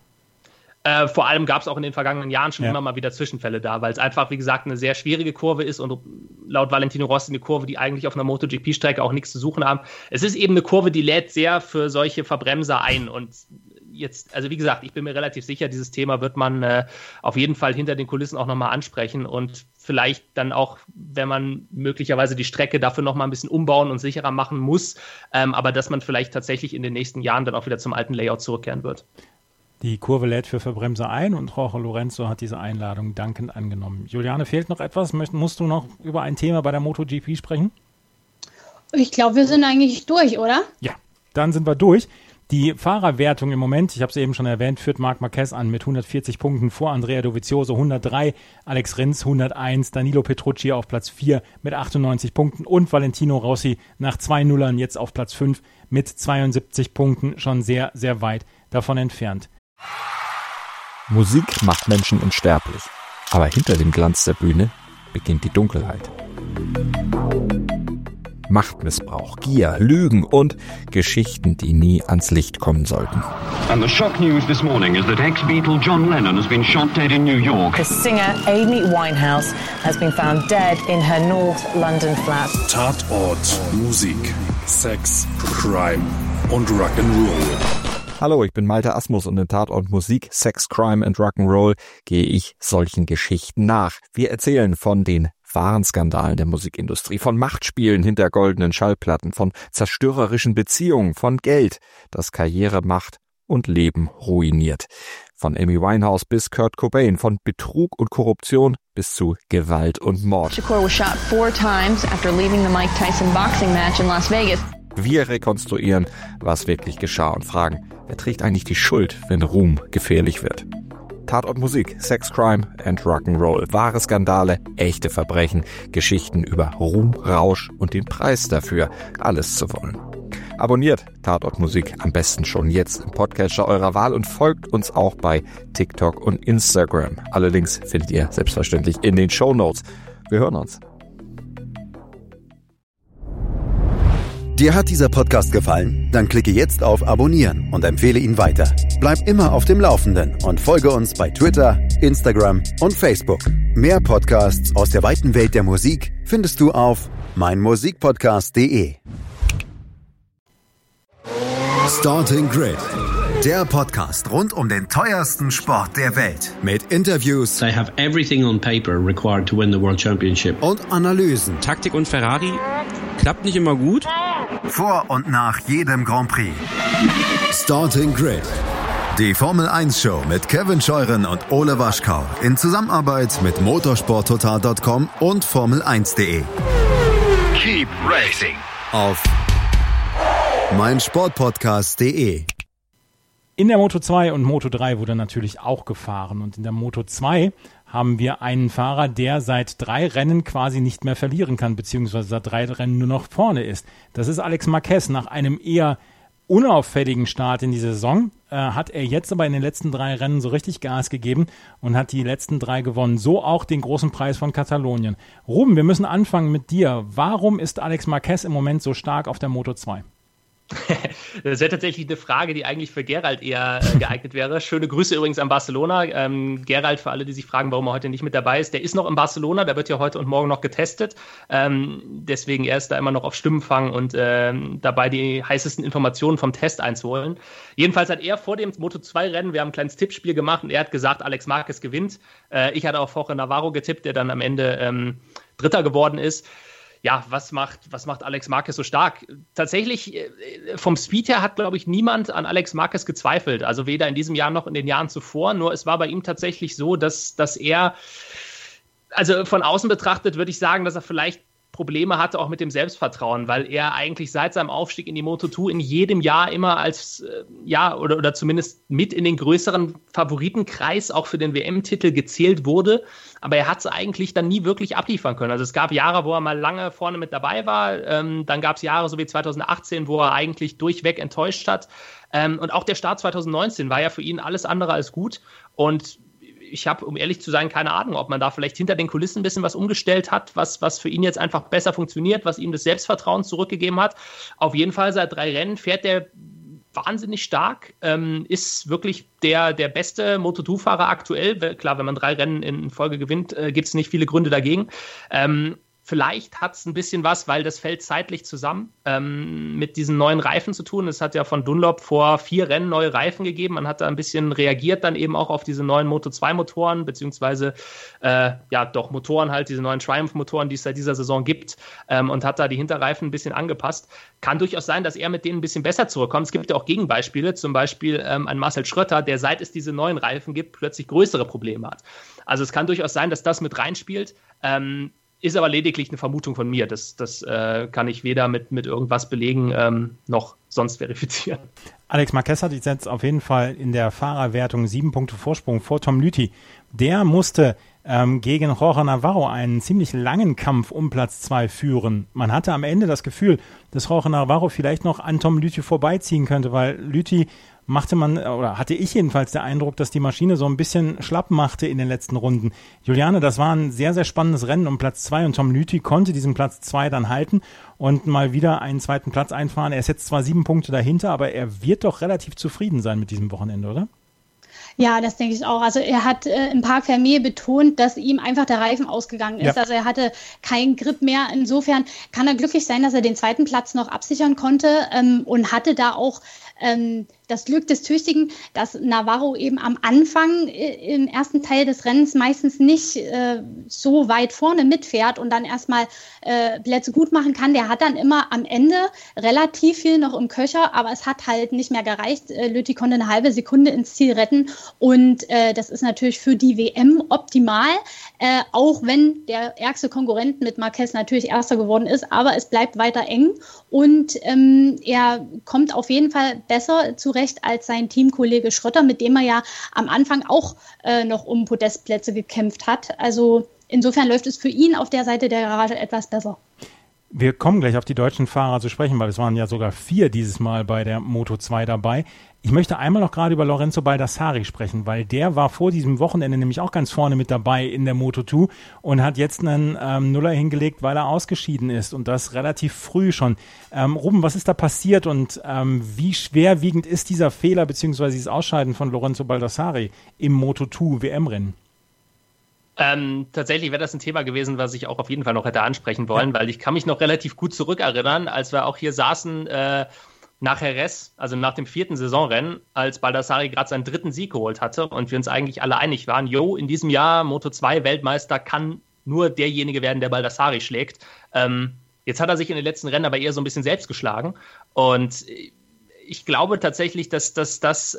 Vor allem gab es auch in den vergangenen Jahren schon immer mal wieder Zwischenfälle da, weil es einfach, wie gesagt, eine sehr schwierige Kurve ist und laut Valentino Rossi eine Kurve, die eigentlich auf einer MotoGP-Strecke auch nichts zu suchen haben. Es ist eben eine Kurve, die lädt sehr für solche Verbremser ein und jetzt, also wie gesagt, ich bin mir relativ sicher, dieses Thema wird man auf jeden Fall hinter den Kulissen auch nochmal ansprechen und vielleicht dann auch, wenn man möglicherweise die Strecke dafür nochmal ein bisschen umbauen und sicherer machen muss, aber dass man vielleicht tatsächlich in den nächsten Jahren dann auch wieder zum alten Layout zurückkehren wird. Die Kurve lädt für Verbremser ein und Jorge Lorenzo hat diese Einladung dankend angenommen. Juliane, fehlt noch etwas? Musst du noch über ein Thema bei der MotoGP sprechen? Ich glaube, wir sind eigentlich durch, oder? Ja, dann sind wir durch. Die Fahrerwertung im Moment, ich habe es eben schon erwähnt, führt Marc Marquez an mit 140 Punkten vor Andrea Dovizioso 103, Alex Rins 101, Danilo Petrucci auf Platz 4 mit 98 Punkten und Valentino Rossi nach 2 Nullern jetzt auf Platz 5 mit 72 Punkten, schon sehr, sehr weit davon entfernt. Musik macht Menschen unsterblich, aber hinter dem Glanz der Bühne beginnt die Dunkelheit. Machtmissbrauch, Gier, Lügen und Geschichten, die nie ans Licht kommen sollten. And the shock news this morning is that ex-Beatle John Lennon has been shot dead in New York. The singer Amy Winehouse has been found dead in her North London flat. Tatort, Musik, Sex, Crime und Rock'n'Roll. Hallo, ich bin Malte Asmus und in Tatort Musik, Sex, Crime and Rock'n'Roll gehe ich solchen Geschichten nach. Wir erzählen von den wahren Skandalen der Musikindustrie, von Machtspielen hinter goldenen Schallplatten, von zerstörerischen Beziehungen, von Geld, das Karriere macht und Leben ruiniert. Von Amy Winehouse bis Kurt Cobain, von Betrug und Korruption bis zu Gewalt und Mord. Shakur was shot 4 times after leaving the Mike Tyson boxing match in Las Vegas. Wir rekonstruieren, was wirklich geschah und fragen, wer trägt eigentlich die Schuld, wenn Ruhm gefährlich wird? Tatort Musik, Sex, Crime and Rock'n'Roll. Wahre Skandale, echte Verbrechen, Geschichten über Ruhm, Rausch und den Preis dafür, alles zu wollen. Abonniert Tatort Musik am besten schon jetzt im Podcatcher eurer Wahl und folgt uns auch bei TikTok und Instagram. Alle Links findet ihr selbstverständlich in den Shownotes. Wir hören uns. Dir hat dieser Podcast gefallen? Dann klicke jetzt auf Abonnieren und empfehle ihn weiter. Bleib immer auf dem Laufenden und folge uns bei Twitter, Instagram und Facebook. Mehr Podcasts aus der weiten Welt der Musik findest du auf meinmusikpodcast.de. Starting Grid, der Podcast rund um den teuersten Sport der Welt. Mit Interviews. They have everything on paper required to win the World Championship. Und Analysen. Taktik und Ferrari klappt nicht immer gut. Vor und nach jedem Grand Prix. Starting Grid, die Formel 1 Show mit Kevin Scheuren und Ole Waschkau in Zusammenarbeit mit motorsporttotal.com und Formel1.de. Keep racing. Auf meinsportpodcast.de. In der Moto 2 und Moto 3 wurde natürlich auch gefahren. Und in der Moto 2 haben wir einen Fahrer, der seit 3 Rennen quasi nicht mehr verlieren kann, beziehungsweise seit 3 Rennen nur noch vorne ist. Das ist Alex Marquez. Nach einem eher unauffälligen Start in die Saison hat er jetzt aber in den letzten 3 Rennen so richtig Gas gegeben und hat die letzten 3 gewonnen. So auch den großen Preis von Katalonien. Ruben, wir müssen anfangen mit dir. Warum ist Alex Marquez im Moment so stark auf der Moto 2? Das wäre tatsächlich eine Frage, die eigentlich für Gerald eher geeignet wäre. Schöne Grüße übrigens an Barcelona. Gerald, für alle, die sich fragen, warum er heute nicht mit dabei ist, der ist noch in Barcelona, der wird ja heute und morgen noch getestet. Deswegen er ist da immer noch auf Stimmenfang und dabei die heißesten Informationen vom Test einzuholen. Jedenfalls hat er vor dem Moto2-Rennen, wir haben ein kleines Tippspiel gemacht und er hat gesagt, Alex Marquez gewinnt. Ich hatte auf Jorge Navarro getippt, der dann am Ende Dritter geworden ist. Ja, was macht Alex Marquez so stark? Tatsächlich, vom Speed her hat, glaube ich, niemand an Alex Marquez gezweifelt. Also weder in diesem Jahr noch in den Jahren zuvor. Nur es war bei ihm tatsächlich so, dass er, also von außen betrachtet, würde ich sagen, dass er vielleicht Probleme hatte auch mit dem Selbstvertrauen, weil er eigentlich seit seinem Aufstieg in die Moto2 in jedem Jahr immer als, oder zumindest mit in den größeren Favoritenkreis auch für den WM-Titel gezählt wurde. Aber er hat es eigentlich dann nie wirklich abliefern können. Also es gab Jahre, wo er mal lange vorne mit dabei war. Dann gab es Jahre, so wie 2018, wo er eigentlich durchweg enttäuscht hat. Und auch der Start 2019 war ja für ihn alles andere als gut. Und ich habe, um ehrlich zu sein, keine Ahnung, ob man da vielleicht hinter den Kulissen ein bisschen was umgestellt hat, was für ihn jetzt einfach besser funktioniert, was ihm das Selbstvertrauen zurückgegeben hat. Auf jeden Fall seit 3 Rennen fährt er wahnsinnig stark, ist wirklich der beste Moto2-Fahrer aktuell. Klar, wenn man 3 Rennen in Folge gewinnt, gibt es nicht viele Gründe dagegen. Vielleicht hat es ein bisschen was, weil das fällt zeitlich zusammen, mit diesen neuen Reifen zu tun. Es hat ja von Dunlop vor 4 Rennen neue Reifen gegeben. Man hat da ein bisschen reagiert dann eben auch auf diese neuen Moto2-Motoren, beziehungsweise Motoren halt, diese neuen Triumph-Motoren, die es seit dieser Saison gibt, und hat da die Hinterreifen ein bisschen angepasst. Kann durchaus sein, dass er mit denen ein bisschen besser zurückkommt. Es gibt ja auch Gegenbeispiele, zum Beispiel ein Marcel Schrötter, der seit es diese neuen Reifen gibt, plötzlich größere Probleme hat. Also es kann durchaus sein, dass das mit reinspielt. Ist aber lediglich eine Vermutung von mir. Das kann ich weder mit irgendwas belegen noch sonst verifizieren. Alex Marquez hat jetzt auf jeden Fall in der Fahrerwertung 7 Punkte Vorsprung vor Tom Lüthi. Der musste gegen Jorge Navarro einen ziemlich langen Kampf um Platz 2 führen. Man hatte am Ende das Gefühl, dass Jorge Navarro vielleicht noch an Tom Lüthi vorbeiziehen könnte, weil Lüthi hatte ich jedenfalls den Eindruck, dass die Maschine so ein bisschen schlapp machte in den letzten Runden. Juliane, das war ein sehr, sehr spannendes Rennen um Platz 2 und Tom Lüthi konnte diesen Platz 2 dann halten und mal wieder einen zweiten Platz einfahren. Er ist jetzt zwar 7 Punkte dahinter, aber er wird doch relativ zufrieden sein mit diesem Wochenende, oder? Ja, das denke ich auch. Also er hat im Parc Fermé betont, dass ihm einfach der Reifen ausgegangen ist. Ja. Also er hatte keinen Grip mehr. Insofern kann er glücklich sein, dass er den zweiten Platz noch absichern konnte und hatte da auch das Glück des Tüchtigen, dass Navarro eben am Anfang im ersten Teil des Rennens meistens nicht so weit vorne mitfährt und dann erstmal Plätze gut machen kann. Der hat dann immer am Ende relativ viel noch im Köcher, aber es hat halt nicht mehr gereicht. Lüthi konnte eine halbe Sekunde ins Ziel retten und das ist natürlich für die WM optimal, auch wenn der ärgste Konkurrent mit Marquez natürlich Erster geworden ist, aber es bleibt weiter eng und er kommt auf jeden Fall besser zurecht als sein Teamkollege Schrötter, mit dem er ja am Anfang auch noch um Podestplätze gekämpft hat. Also insofern läuft es für ihn auf der Seite der Garage etwas besser. Wir kommen gleich auf die deutschen Fahrer zu sprechen, weil es waren ja sogar 4 dieses Mal bei der Moto2 dabei. Ich möchte einmal noch gerade über Lorenzo Baldassarri sprechen, weil der war vor diesem Wochenende nämlich auch ganz vorne mit dabei in der Moto2 und hat jetzt einen Nuller hingelegt, weil er ausgeschieden ist und das relativ früh schon. Ruben, was ist da passiert und wie schwerwiegend ist dieser Fehler bzw. dieses Ausscheiden von Lorenzo Baldassarri im Moto2 WM-Rennen? Tatsächlich wäre das ein Thema gewesen, was ich auch auf jeden Fall noch hätte ansprechen wollen, weil ich kann mich noch relativ gut zurückerinnern, als wir auch hier saßen nach Jerez, also nach dem 4. Saisonrennen, als Baldassarri gerade seinen 3. Sieg geholt hatte und wir uns eigentlich alle einig waren, in diesem Jahr Moto2 Weltmeister kann nur derjenige werden, der Baldassarri schlägt. Jetzt hat er sich in den letzten Rennen aber eher so ein bisschen selbst geschlagen und ich glaube tatsächlich, dass das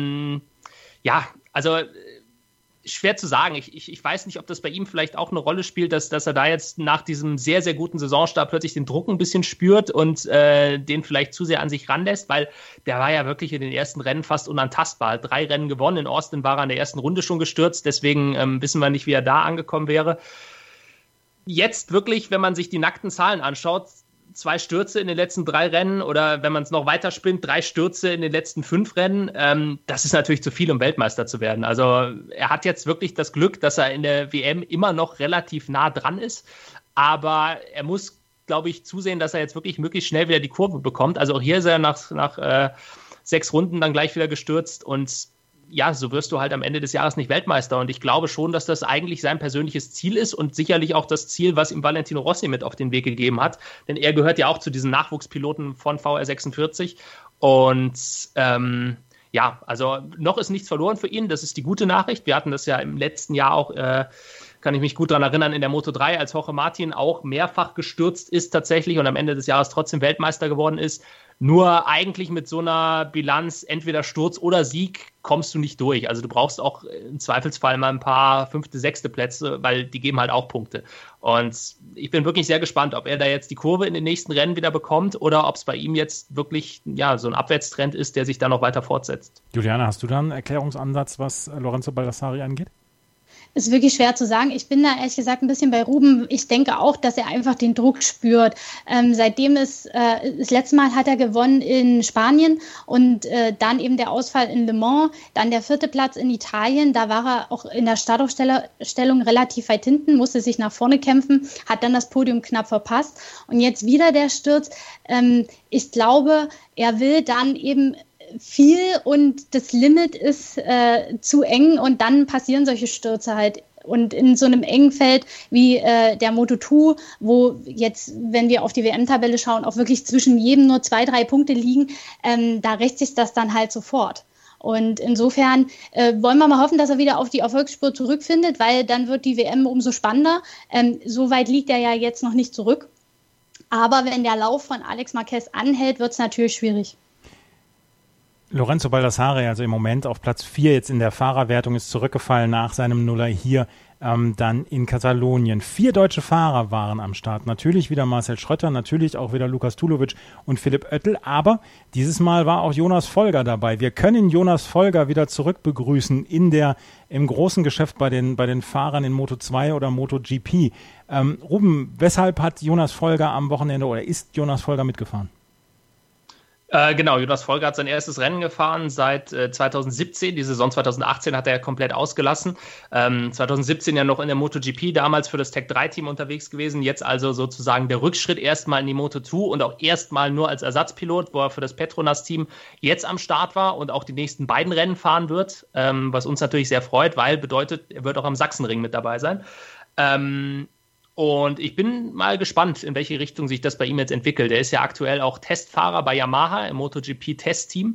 schwer zu sagen. Ich weiß nicht, ob das bei ihm vielleicht auch eine Rolle spielt, dass er da jetzt nach diesem sehr, sehr guten Saisonstart plötzlich den Druck ein bisschen spürt und den vielleicht zu sehr an sich ranlässt, weil der war ja wirklich in den ersten Rennen fast unantastbar. 3 Rennen gewonnen. In Austin war er in der ersten Runde schon gestürzt. Deswegen wissen wir nicht, wie er da angekommen wäre. Jetzt wirklich, wenn man sich die nackten Zahlen anschaut, 2 Stürze in den letzten 3 Rennen oder wenn man es noch weiter spinnt, 3 Stürze in den letzten 5 Rennen, das ist natürlich zu viel, um Weltmeister zu werden. Also er hat jetzt wirklich das Glück, dass er in der WM immer noch relativ nah dran ist, aber er muss, glaube ich, zusehen, dass er jetzt wirklich möglichst schnell wieder die Kurve bekommt. Also auch hier ist er nach 6 Runden dann gleich wieder gestürzt und ja, so wirst du halt am Ende des Jahres nicht Weltmeister. Und ich glaube schon, dass das eigentlich sein persönliches Ziel ist und sicherlich auch das Ziel, was ihm Valentino Rossi mit auf den Weg gegeben hat. Denn er gehört ja auch zu diesen Nachwuchspiloten von VR46. Und also noch ist nichts verloren für ihn. Das ist die gute Nachricht. Wir hatten das ja im letzten Jahr auch, kann ich mich gut daran erinnern, in der Moto3, als Jorge Martin auch mehrfach gestürzt ist tatsächlich und am Ende des Jahres trotzdem Weltmeister geworden ist. Nur eigentlich mit so einer Bilanz, entweder Sturz oder Sieg, kommst du nicht durch. Also du brauchst auch im Zweifelsfall mal ein paar 5., 6. Plätze, weil die geben halt auch Punkte. Und ich bin wirklich sehr gespannt, ob er da jetzt die Kurve in den nächsten Rennen wieder bekommt oder ob es bei ihm jetzt wirklich so ein Abwärtstrend ist, der sich dann noch weiter fortsetzt. Juliane, hast du da einen Erklärungsansatz, was Lorenzo Baldassarri angeht? Ist wirklich schwer zu sagen. Ich bin da ehrlich gesagt ein bisschen bei Ruben. Ich denke auch, dass er einfach den Druck spürt. Seitdem das letzte Mal hat er gewonnen in Spanien und dann eben der Ausfall in Le Mans, dann der 4. Platz in Italien. Da war er auch in der Startaufstellung relativ weit hinten, musste sich nach vorne kämpfen, hat dann das Podium knapp verpasst. Und jetzt wieder der Sturz. Ich glaube, er will dann eben viel und das Limit ist zu eng und dann passieren solche Stürze halt. Und in so einem engen Feld wie der Moto2, wo jetzt, wenn wir auf die WM-Tabelle schauen, auch wirklich zwischen jedem nur 2, 3 Punkte liegen, da rächt sich das dann halt sofort. Und insofern wollen wir mal hoffen, dass er wieder auf die Erfolgsspur zurückfindet, weil dann wird die WM umso spannender. So weit liegt er ja jetzt noch nicht zurück. Aber wenn der Lauf von Alex Marquez anhält, wird es natürlich schwierig. Lorenzo Baldassarri, also im Moment auf Platz 4 jetzt in der Fahrerwertung, ist zurückgefallen nach seinem Nuller hier dann in Katalonien. 4 deutsche Fahrer waren am Start. Natürlich wieder Marcel Schrötter, natürlich auch wieder Lukas Tulovic und Philipp Oettel, aber dieses Mal war auch Jonas Folger dabei. Wir können Jonas Folger wieder zurück begrüßen im großen Geschäft bei den Fahrern in Moto2 oder MotoGP. Ruben, weshalb hat Jonas Folger am Wochenende oder ist Jonas Folger mitgefahren? Genau, Jonas Folger hat sein erstes Rennen gefahren seit 2017. Die Saison 2018 hat er komplett ausgelassen. 2017 ja noch in der MotoGP, damals für das Tech3-Team unterwegs gewesen. Jetzt also sozusagen der Rückschritt erstmal in die Moto2 und auch erstmal nur als Ersatzpilot, wo er für das Petronas-Team jetzt am Start war und auch die nächsten beiden Rennen fahren wird, was uns natürlich sehr freut, weil bedeutet, er wird auch am Sachsenring mit dabei sein. Und ich bin mal gespannt, in welche Richtung sich das bei ihm jetzt entwickelt. Er ist ja aktuell auch Testfahrer bei Yamaha im MotoGP-Testteam,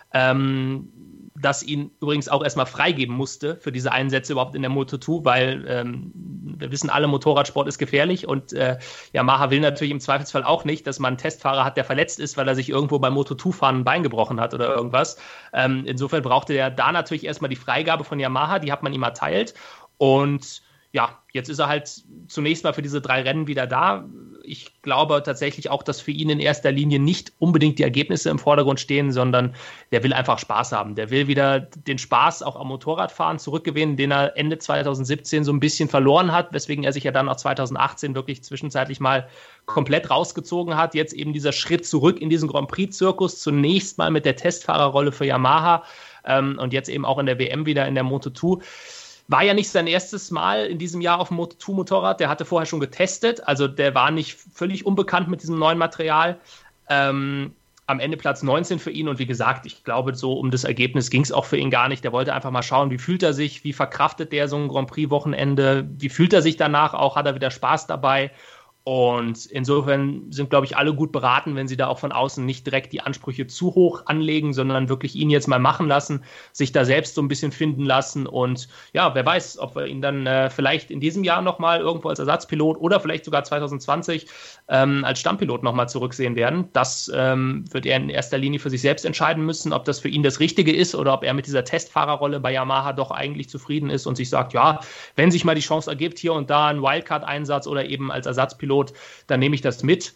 das ihn übrigens auch erstmal freigeben musste für diese Einsätze überhaupt in der Moto2, weil wir wissen alle, Motorradsport ist gefährlich und Yamaha will natürlich im Zweifelsfall auch nicht, dass man einen Testfahrer hat, der verletzt ist, weil er sich irgendwo beim Moto2-Fahren ein Bein gebrochen hat oder irgendwas. Insofern brauchte er da natürlich erstmal die Freigabe von Yamaha, die hat man ihm erteilt und ja, jetzt ist er halt zunächst mal für diese 3 Rennen wieder da. Ich glaube tatsächlich auch, dass für ihn in erster Linie nicht unbedingt die Ergebnisse im Vordergrund stehen, sondern der will einfach Spaß haben. Der will wieder den Spaß auch am Motorradfahren zurückgewinnen, den er Ende 2017 so ein bisschen verloren hat, weswegen er sich ja dann auch 2018 wirklich zwischenzeitlich mal komplett rausgezogen hat. Jetzt eben dieser Schritt zurück in diesen Grand Prix-Zirkus, zunächst mal mit der Testfahrerrolle für Yamaha und jetzt eben auch in der WM wieder in der Moto2. War ja nicht sein erstes Mal in diesem Jahr auf dem Moto2-Motorrad. Der hatte vorher schon getestet. Also der war nicht völlig unbekannt mit diesem neuen Material. Am Ende Platz 19 für ihn. Und wie gesagt, ich glaube, so um das Ergebnis ging es auch für ihn gar nicht. Der wollte einfach mal schauen, wie fühlt er sich, wie verkraftet der so ein Grand Prix-Wochenende, wie fühlt er sich danach auch, hat er wieder Spaß dabei. Und insofern sind, glaube ich, alle gut beraten, wenn sie da auch von außen nicht direkt die Ansprüche zu hoch anlegen, sondern wirklich ihn jetzt mal machen lassen, sich da selbst so ein bisschen finden lassen. Und ja, wer weiß, ob wir ihn dann vielleicht in diesem Jahr nochmal irgendwo als Ersatzpilot oder vielleicht sogar 2020 als Stammpilot nochmal zurücksehen werden. Das wird er in erster Linie für sich selbst entscheiden müssen, ob das für ihn das Richtige ist oder ob er mit dieser Testfahrerrolle bei Yamaha doch eigentlich zufrieden ist und sich sagt, ja, wenn sich mal die Chance ergibt, hier und da ein Wildcard-Einsatz oder eben als Ersatzpilot, dann nehme ich das mit.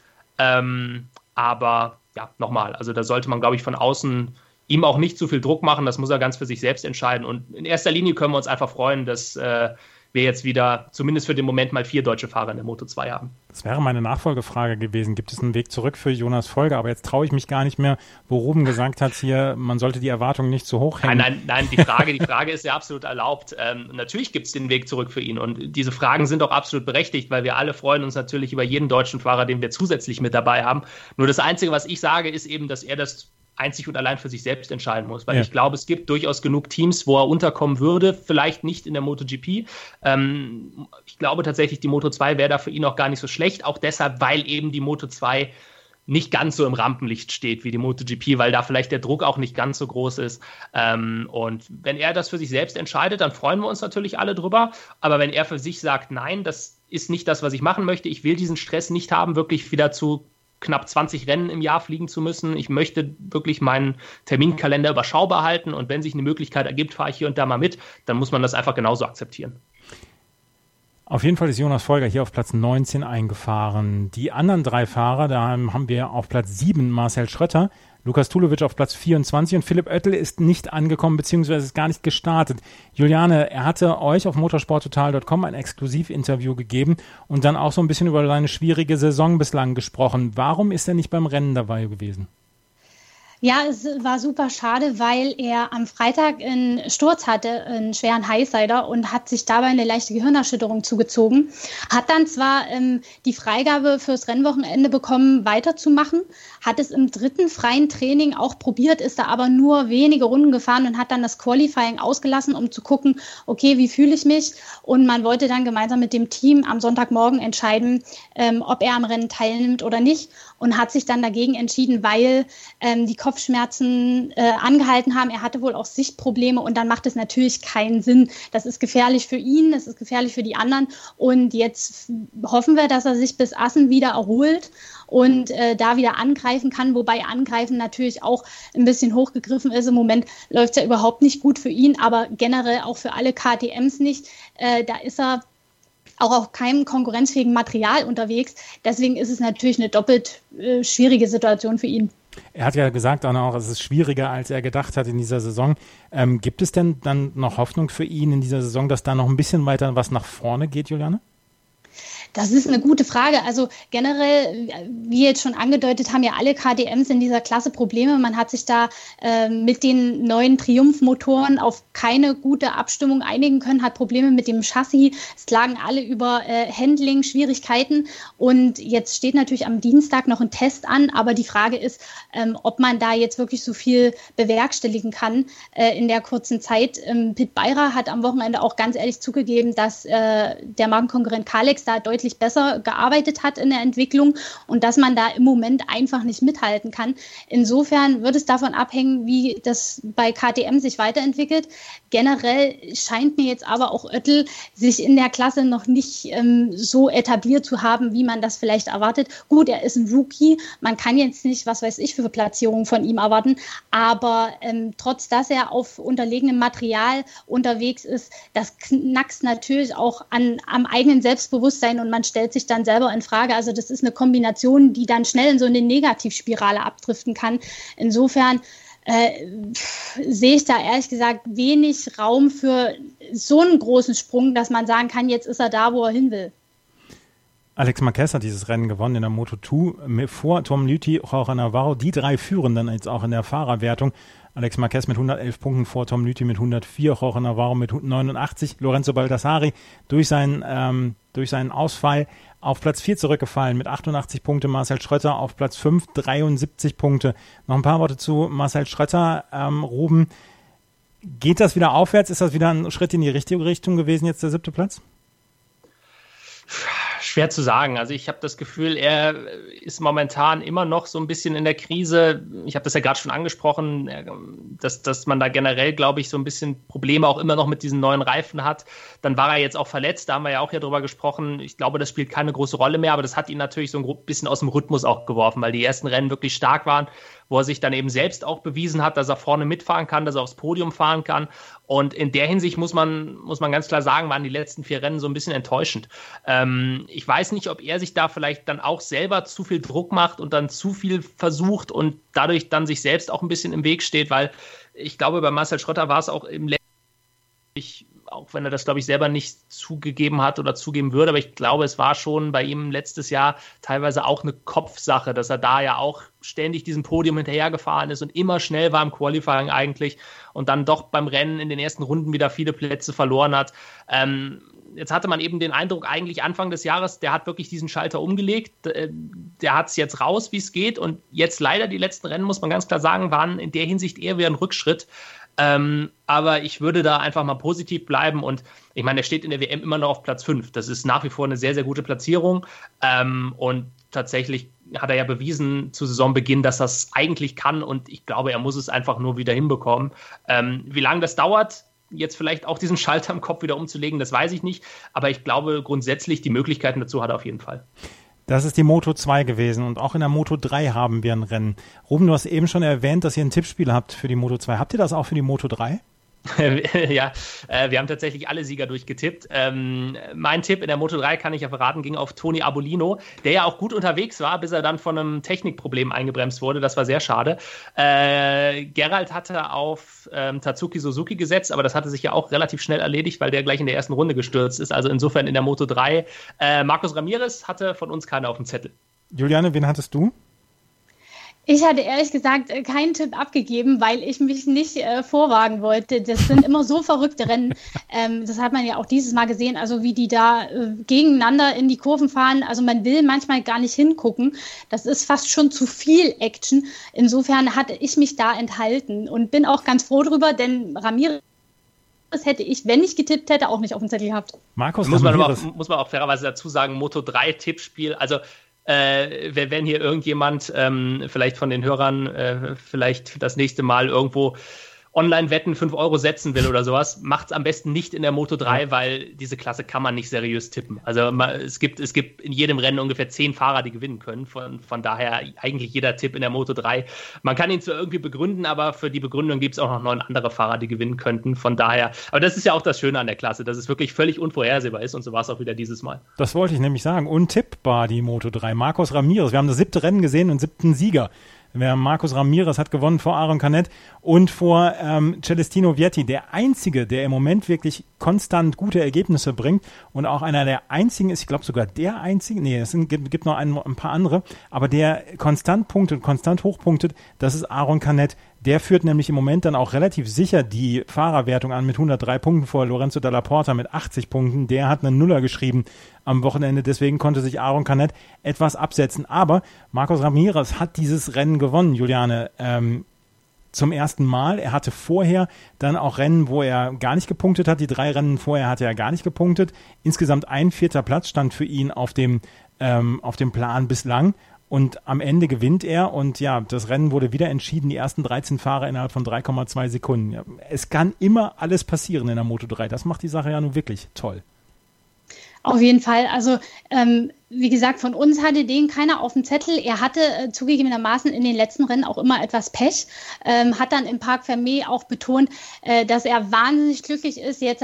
Aber ja, nochmal, also da sollte man, glaube ich, von außen ihm auch nicht zu viel Druck machen. Das muss er ganz für sich selbst entscheiden. Und in erster Linie können wir uns einfach freuen, dass wir jetzt wieder zumindest für den Moment mal 4 deutsche Fahrer in der Moto2 haben. Das wäre meine Nachfolgefrage gewesen. Gibt es einen Weg zurück für Jonas Folger? Aber jetzt traue ich mich gar nicht mehr, wo Ruben gesagt hat, hier, man sollte die Erwartungen nicht zu hoch hängen. Nein, die Frage ist ja absolut erlaubt. Natürlich gibt es den Weg zurück für ihn. Und diese Fragen sind auch absolut berechtigt, weil wir alle freuen uns natürlich über jeden deutschen Fahrer, den wir zusätzlich mit dabei haben. Nur das Einzige, was ich sage, ist eben, dass er das einzig und allein für sich selbst entscheiden muss, weil ich glaube, es gibt durchaus genug Teams, wo er unterkommen würde, vielleicht nicht in der MotoGP. Ich glaube tatsächlich, die Moto2 wäre da für ihn auch gar nicht so schlecht, auch deshalb, weil eben die Moto2 nicht ganz so im Rampenlicht steht wie die MotoGP, weil da vielleicht der Druck auch nicht ganz so groß ist. Und wenn er das für sich selbst entscheidet, dann freuen wir uns natürlich alle drüber. Aber wenn er für sich sagt, nein, das ist nicht das, was ich machen möchte, ich will diesen Stress nicht haben, wirklich wieder zu knapp 20 Rennen im Jahr fliegen zu müssen. Ich möchte wirklich meinen Terminkalender überschaubar halten und wenn sich eine Möglichkeit ergibt, fahre ich hier und da mal mit, dann muss man das einfach genauso akzeptieren. Auf jeden Fall ist Jonas Folger hier auf Platz 19 eingefahren. Die anderen 3 Fahrer, da haben wir auf Platz 7 Marcel Schrötter, Lukas Tulovic auf Platz 24 und Philipp Oettel ist nicht angekommen, beziehungsweise ist gar nicht gestartet. Juliane, er hatte euch auf motorsporttotal.com ein Exklusivinterview gegeben und dann auch so ein bisschen über seine schwierige Saison bislang gesprochen. Warum ist er nicht beim Rennen dabei gewesen? Ja, es war super schade, weil er am Freitag einen Sturz hatte, einen schweren Highsider und hat sich dabei eine leichte Gehirnerschütterung zugezogen. Hat dann zwar die Freigabe fürs Rennwochenende bekommen, weiterzumachen, hat es im 3. freien Training auch probiert, ist da aber nur wenige Runden gefahren und hat dann das Qualifying ausgelassen, um zu gucken, okay, wie fühle ich mich? Und man wollte dann gemeinsam mit dem Team am Sonntagmorgen entscheiden, ob er am Rennen teilnimmt oder nicht und hat sich dann dagegen entschieden, weil die Kopfschmerzen angehalten haben. Er hatte wohl auch Sichtprobleme und dann macht es natürlich keinen Sinn. Das ist gefährlich für ihn, das ist gefährlich für die anderen und jetzt hoffen wir, dass er sich bis Assen wieder erholt und da wieder angreifen kann, wobei Angreifen natürlich auch ein bisschen hochgegriffen ist. Im Moment läuft es ja überhaupt nicht gut für ihn, aber generell auch für alle KTMs nicht. Da ist er auch auf keinem konkurrenzfähigen Material unterwegs. Deswegen ist es natürlich eine doppelt schwierige Situation für ihn. Er hat ja gesagt auch, es ist schwieriger, als er gedacht hat in dieser Saison. Gibt es denn dann noch Hoffnung für ihn in dieser Saison, dass da noch ein bisschen weiter was nach vorne geht, Juliane? Das ist eine gute Frage. Also generell, wie jetzt schon angedeutet, haben ja alle KTMs in dieser Klasse Probleme. Man hat sich da mit den neuen Triumph-Motoren auf keine gute Abstimmung einigen können, hat Probleme mit dem Chassis. Es klagen alle über Handling-Schwierigkeiten. Und jetzt steht natürlich am Dienstag noch ein Test an. Aber die Frage ist, ob man da jetzt wirklich so viel bewerkstelligen kann in der kurzen Zeit. Pit Beirer hat am Wochenende auch ganz ehrlich zugegeben, dass der Markenkonkurrent Kalex da deutlich besser gearbeitet hat in der Entwicklung und dass man da im Moment einfach nicht mithalten kann. Insofern wird es davon abhängen, wie das bei KTM sich weiterentwickelt. Generell scheint mir jetzt aber auch Oettel sich in der Klasse noch nicht so etabliert zu haben, wie man das vielleicht erwartet. Gut, er ist ein Rookie, man kann jetzt nicht, was weiß ich, für Platzierungen von ihm erwarten, aber trotz dass er auf unterlegenem Material unterwegs ist, das knackst natürlich auch am eigenen Selbstbewusstsein und man stellt sich dann selber in Frage. Also das ist eine Kombination, die dann schnell in so eine Negativspirale abdriften kann. Insofern sehe ich da ehrlich gesagt wenig Raum für so einen großen Sprung, dass man sagen kann, jetzt ist er da, wo er hin will. Alex Marquez hat dieses Rennen gewonnen in der Moto2 vor Tom Lüthi, Jorge Navarro. Die drei führen dann jetzt auch in der Fahrerwertung. Alex Marquez mit 111 Punkten vor Tom Lüthi mit 104, Jorge Navarro mit 89, Lorenzo Baldassari durch seinen Ausfall auf Platz 4 zurückgefallen mit 88 Punkte, Marcel Schrötter auf Platz 5, 73 Punkte. Noch ein paar Worte zu Marcel Schrötter. Ruben, geht das wieder aufwärts? Ist das wieder ein Schritt in die richtige Richtung gewesen, jetzt der 7. Platz? Schwer zu sagen. Also ich habe das Gefühl, er ist momentan immer noch so ein bisschen in der Krise. Ich habe das ja gerade schon angesprochen, dass man da generell, glaube ich, so ein bisschen Probleme auch immer noch mit diesen neuen Reifen hat. Dann war er jetzt auch verletzt, da haben wir ja auch drüber gesprochen. Ich glaube, das spielt keine große Rolle mehr, aber das hat ihn natürlich so ein bisschen aus dem Rhythmus auch geworfen, weil die ersten Rennen wirklich stark waren, wo er sich dann eben selbst auch bewiesen hat, dass er vorne mitfahren kann, dass er aufs Podium fahren kann. Und in der Hinsicht muss man ganz klar sagen, waren die letzten 4 Rennen so ein bisschen enttäuschend. Ich weiß nicht, ob er sich da vielleicht dann auch selber zu viel Druck macht und dann zu viel versucht und dadurch dann sich selbst auch ein bisschen im Weg steht, weil ich glaube, bei Marcel Schrötter war es auch im letzten, auch wenn er das, glaube ich, selber nicht zugegeben hat oder zugeben würde, aber ich glaube, es war schon bei ihm letztes Jahr teilweise auch eine Kopfsache, dass er da ja auch ständig diesem Podium hinterhergefahren ist und immer schnell war im Qualifying eigentlich und dann doch beim Rennen in den ersten Runden wieder viele Plätze verloren hat. Jetzt hatte man eben den Eindruck, eigentlich Anfang des Jahres, der hat wirklich diesen Schalter umgelegt, der hat es jetzt raus, wie es geht und jetzt leider die letzten Rennen, muss man ganz klar sagen, waren in der Hinsicht eher wieder ein Rückschritt. Aber ich würde da einfach mal positiv bleiben und ich meine, er steht in der WM immer noch auf Platz 5. Das ist nach wie vor eine sehr, sehr gute Platzierung und tatsächlich hat er ja bewiesen zu Saisonbeginn, dass er es eigentlich kann und ich glaube, er muss es einfach nur wieder hinbekommen. Wie lange das dauert, jetzt vielleicht auch diesen Schalter im Kopf wieder umzulegen, das weiß ich nicht, aber ich glaube grundsätzlich, die Möglichkeiten dazu hat er auf jeden Fall. Das ist die Moto2 gewesen und auch in der Moto3 haben wir ein Rennen. Ruben, du hast eben schon erwähnt, dass ihr ein Tippspiel habt für die Moto2. Habt ihr das auch für die Moto3? Ja, wir haben tatsächlich alle Sieger durchgetippt. Mein Tipp in der Moto3, kann ich ja verraten, ging auf Tony Arbolino, der ja auch gut unterwegs war, bis er dann von einem Technikproblem eingebremst wurde. Das war sehr schade. Gerald hatte auf Tatsuki Suzuki gesetzt, aber das hatte sich ja auch relativ schnell erledigt, weil der gleich in der ersten Runde gestürzt ist. Also insofern in der Moto3. Marcos Ramirez hatte von uns keiner auf dem Zettel. Juliane, wen hattest du? Ich hatte ehrlich gesagt keinen Tipp abgegeben, weil ich mich nicht vorwagen wollte. Das sind immer so verrückte Rennen. Das hat man ja auch dieses Mal gesehen, also wie die da gegeneinander in die Kurven fahren. Also man will manchmal gar nicht hingucken. Das ist fast schon zu viel Action. Insofern hatte ich mich da enthalten und bin auch ganz froh drüber, denn Ramirez hätte ich, wenn ich getippt hätte, auch nicht auf dem Zettel gehabt. Markus, muss man auch fairerweise dazu sagen, Moto3-Tippspiel, also wenn hier irgendjemand vielleicht von den Hörern vielleicht das nächste Mal irgendwo Online-Wetten 5 € setzen will oder sowas, macht es am besten nicht in der Moto3, weil diese Klasse kann man nicht seriös tippen. Also es gibt in jedem Rennen ungefähr 10 Fahrer, die gewinnen können. Von daher eigentlich jeder Tipp in der Moto3. Man kann ihn zwar irgendwie begründen, aber für die Begründung gibt es auch noch 9 andere Fahrer, die gewinnen könnten. Von daher, aber das ist ja auch das Schöne an der Klasse, dass es wirklich völlig unvorhersehbar ist und so war es auch wieder dieses Mal. Das wollte ich nämlich sagen. Untippbar die Moto3. Marcos Ramirez, wir haben das 7. Rennen gesehen und 7. Sieger. Marcos Ramirez hat gewonnen vor Aaron Canet und vor Celestino Vietti. Der Einzige, der im Moment wirklich konstant gute Ergebnisse bringt und auch einer der einzigen ist, ich glaube sogar der einzige, es gibt noch ein paar andere, aber der konstant punktet, konstant hochpunktet, das ist Aaron Canet. Der führt nämlich im Moment dann auch relativ sicher die Fahrerwertung an mit 103 Punkten vor Lorenzo Dalla Porta mit 80 Punkten. Der hat einen Nuller geschrieben am Wochenende, deswegen konnte sich Aaron Canet etwas absetzen. Aber Marcos Ramirez hat dieses Rennen gewonnen, Juliane, zum ersten Mal. Er hatte vorher dann auch Rennen, wo er gar nicht gepunktet hat. Die 3 Rennen vorher hatte er gar nicht gepunktet. Insgesamt ein 4. Platz stand für ihn auf dem Plan bislang. Und am Ende gewinnt er und ja, das Rennen wurde wieder entschieden, die ersten 13 Fahrer innerhalb von 3,2 Sekunden. Ja, es kann immer alles passieren in der Moto3. Das macht die Sache ja nun wirklich toll. Auf jeden Fall. Also, wie gesagt, von uns hatte den keiner auf dem Zettel. Er hatte zugegebenermaßen in den letzten Rennen auch immer etwas Pech. Hat dann im Parc Fermé auch betont, dass er wahnsinnig glücklich ist, jetzt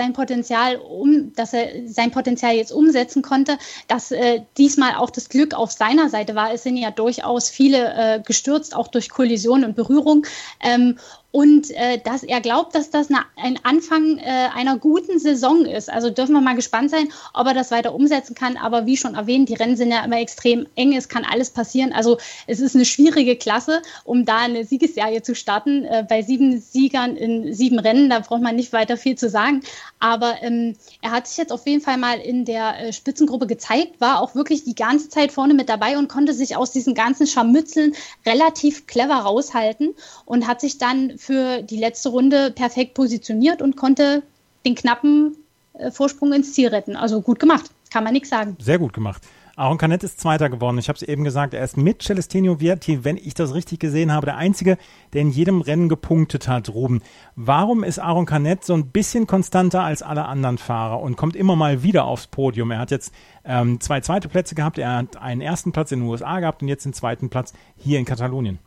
dass er sein Potenzial jetzt umsetzen konnte, dass diesmal auch das Glück auf seiner Seite war. Es sind ja durchaus viele gestürzt, auch durch Kollision und Berührung. Und dass er glaubt, dass das ein Anfang einer guten Saison ist. Also dürfen wir mal gespannt sein, ob er das weiter umsetzen kann. Aber wie schon erwähnt, die Rennen sind ja immer extrem eng. Es kann alles passieren. Also es ist eine schwierige Klasse, um da eine Siegesserie zu starten. Bei 7 Siegern in 7 Rennen, da braucht man nicht weiter viel zu sagen. Aber er hat sich jetzt auf jeden Fall mal in der Spitzengruppe gezeigt, war auch wirklich die ganze Zeit vorne mit dabei und konnte sich aus diesen ganzen Scharmützeln relativ clever raushalten und hat sich dann für die letzte Runde perfekt positioniert und konnte den knappen Vorsprung ins Ziel retten. Also gut gemacht, kann man nichts sagen. Sehr gut gemacht. Aaron Canet ist Zweiter geworden. Ich habe es eben gesagt, er ist mit Celestino Vietti, wenn ich das richtig gesehen habe, der Einzige, der in jedem Rennen gepunktet hat, Ruben. Warum ist Aaron Canet so ein bisschen konstanter als alle anderen Fahrer und kommt immer mal wieder aufs Podium? Er hat jetzt 2 zweite Plätze gehabt, er hat einen ersten Platz in den USA gehabt und jetzt den 2. Platz hier in Katalonien.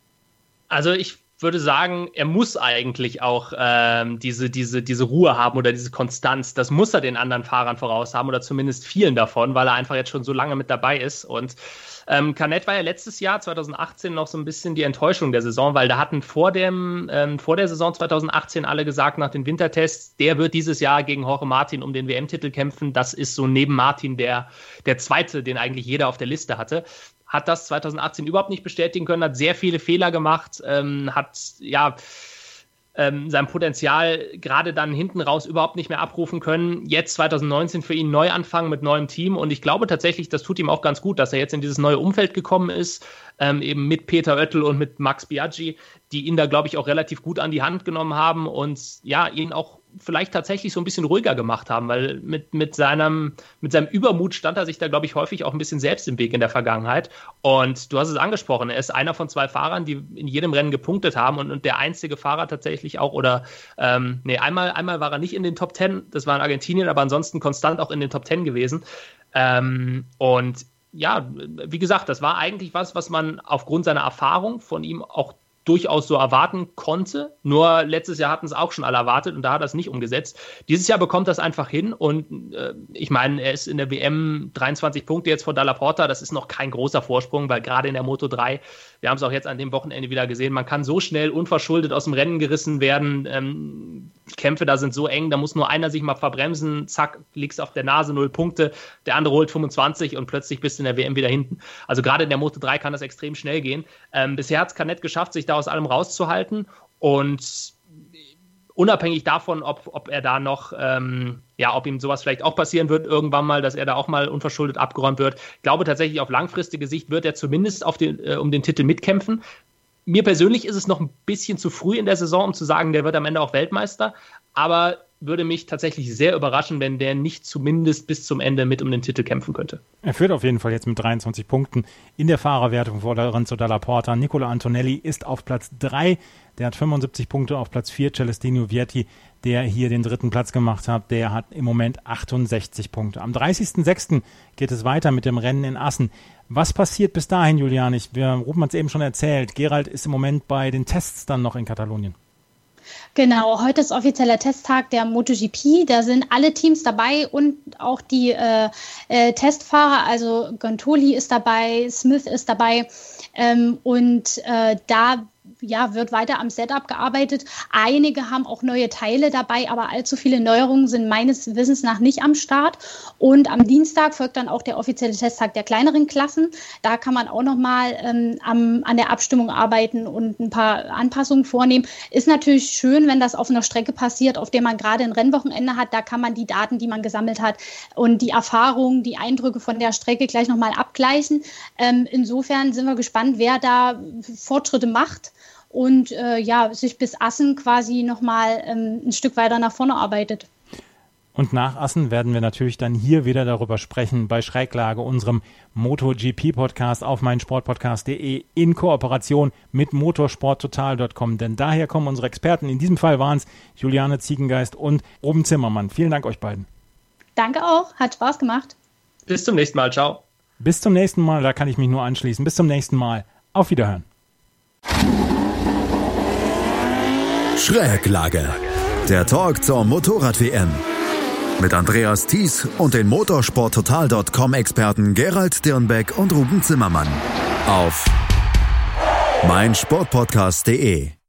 Also ich würde sagen, er muss eigentlich auch diese Ruhe haben oder diese Konstanz. Das muss er den anderen Fahrern voraus haben oder zumindest vielen davon, weil er einfach jetzt schon so lange mit dabei ist. Und Canet war ja letztes Jahr, 2018, noch so ein bisschen die Enttäuschung der Saison, weil da hatten vor der Saison 2018 alle gesagt, nach den Wintertests, der wird dieses Jahr gegen Jorge Martin um den WM-Titel kämpfen. Das ist so neben Martin der Zweite, den eigentlich jeder auf der Liste hatte. Hat das 2018 überhaupt nicht bestätigen können, hat sehr viele Fehler gemacht, hat sein Potenzial gerade dann hinten raus überhaupt nicht mehr abrufen können. Jetzt 2019 für ihn Neuanfang mit neuem Team und ich glaube tatsächlich, das tut ihm auch ganz gut, dass er jetzt in dieses neue Umfeld gekommen ist, eben mit Peter Oettel und mit Max Biaggi, die ihn da, glaube ich, auch relativ gut an die Hand genommen haben und ja, ihn auch vielleicht tatsächlich so ein bisschen ruhiger gemacht haben, weil mit seinem Übermut stand er sich da, glaube ich, häufig auch ein bisschen selbst im Weg in der Vergangenheit. Und du hast es angesprochen, er ist einer von 2 Fahrern, die in jedem Rennen gepunktet haben und der einzige Fahrer tatsächlich auch, einmal war er nicht in den Top 10, das war in Argentinien, aber ansonsten konstant auch in den Top 10 gewesen. Und ja, wie gesagt, das war eigentlich was man aufgrund seiner Erfahrung von ihm auch durchaus so erwarten konnte. Nur letztes Jahr hatten es auch schon alle erwartet und da hat er es nicht umgesetzt. Dieses Jahr bekommt er es einfach hin und ich meine, er ist in der WM 23 Punkte jetzt vor Dalla Porta. Das ist noch kein großer Vorsprung, weil gerade in der Moto3, wir haben es auch jetzt an dem Wochenende wieder gesehen, man kann so schnell unverschuldet aus dem Rennen gerissen werden. Die Kämpfe da sind so eng, da muss nur einer sich mal verbremsen, zack, liegst auf der Nase, 0 Punkte, der andere holt 25 und plötzlich bist du in der WM wieder hinten. Also gerade in der Moto3 kann das extrem schnell gehen. Bisher hat es Canet geschafft, sich da aus allem rauszuhalten und unabhängig davon, ob er da noch, ob ihm sowas vielleicht auch passieren wird irgendwann mal, dass er da auch mal unverschuldet abgeräumt wird. Ich glaube tatsächlich, auf langfristige Sicht wird er zumindest um den Titel mitkämpfen. Mir persönlich ist es noch ein bisschen zu früh in der Saison, um zu sagen, der wird am Ende auch Weltmeister, aber würde mich tatsächlich sehr überraschen, wenn der nicht zumindest bis zum Ende mit um den Titel kämpfen könnte. Er führt auf jeden Fall jetzt mit 23 Punkten in der Fahrerwertung vor Lorenzo Dalla Porta. Nicola Antonelli ist auf Platz 3, der hat 75 Punkte, auf Platz 4 Celestino Vietti, der hier den 3. Platz gemacht hat, der hat im Moment 68 Punkte. Am 30.06. geht es weiter mit dem Rennen in Assen. Was passiert bis dahin, Julian? Ruben hat es eben schon erzählt. Gerald ist im Moment bei den Tests dann noch in Katalonien. Genau, heute ist offizieller Testtag der MotoGP. Da sind alle Teams dabei und auch die Testfahrer. Also Gontoli ist dabei, Smith ist dabei da wird weiter am Setup gearbeitet. Einige haben auch neue Teile dabei, aber allzu viele Neuerungen sind meines Wissens nach nicht am Start. Und am Dienstag folgt dann auch der offizielle Testtag der kleineren Klassen. Da kann man auch nochmal an der Abstimmung arbeiten und ein paar Anpassungen vornehmen. Ist natürlich schön, wenn das auf einer Strecke passiert, auf der man gerade ein Rennwochenende hat. Da kann man die Daten, die man gesammelt hat und die Erfahrungen, die Eindrücke von der Strecke gleich nochmal abgleichen. Insofern sind wir gespannt, wer da Fortschritte macht. Und sich bis Assen quasi nochmal ein Stück weiter nach vorne arbeitet. Und nach Assen werden wir natürlich dann hier wieder darüber sprechen, bei Schräglage, unserem MotoGP-Podcast auf meinsportpodcast.de in Kooperation mit motorsporttotal.com. Denn daher kommen unsere Experten. In diesem Fall waren es Juliane Ziegengeist und Ruben Zimmermann. Vielen Dank euch beiden. Danke auch, hat Spaß gemacht. Bis zum nächsten Mal, ciao. Bis zum nächsten Mal, da kann ich mich nur anschließen. Bis zum nächsten Mal. Auf Wiederhören. Schräglage. Der Talk zur Motorrad-WM. Mit Andreas Thies und den motorsporttotal.com-Experten Gerald Dirnbeck und Ruben Zimmermann. Auf meinsportpodcast.de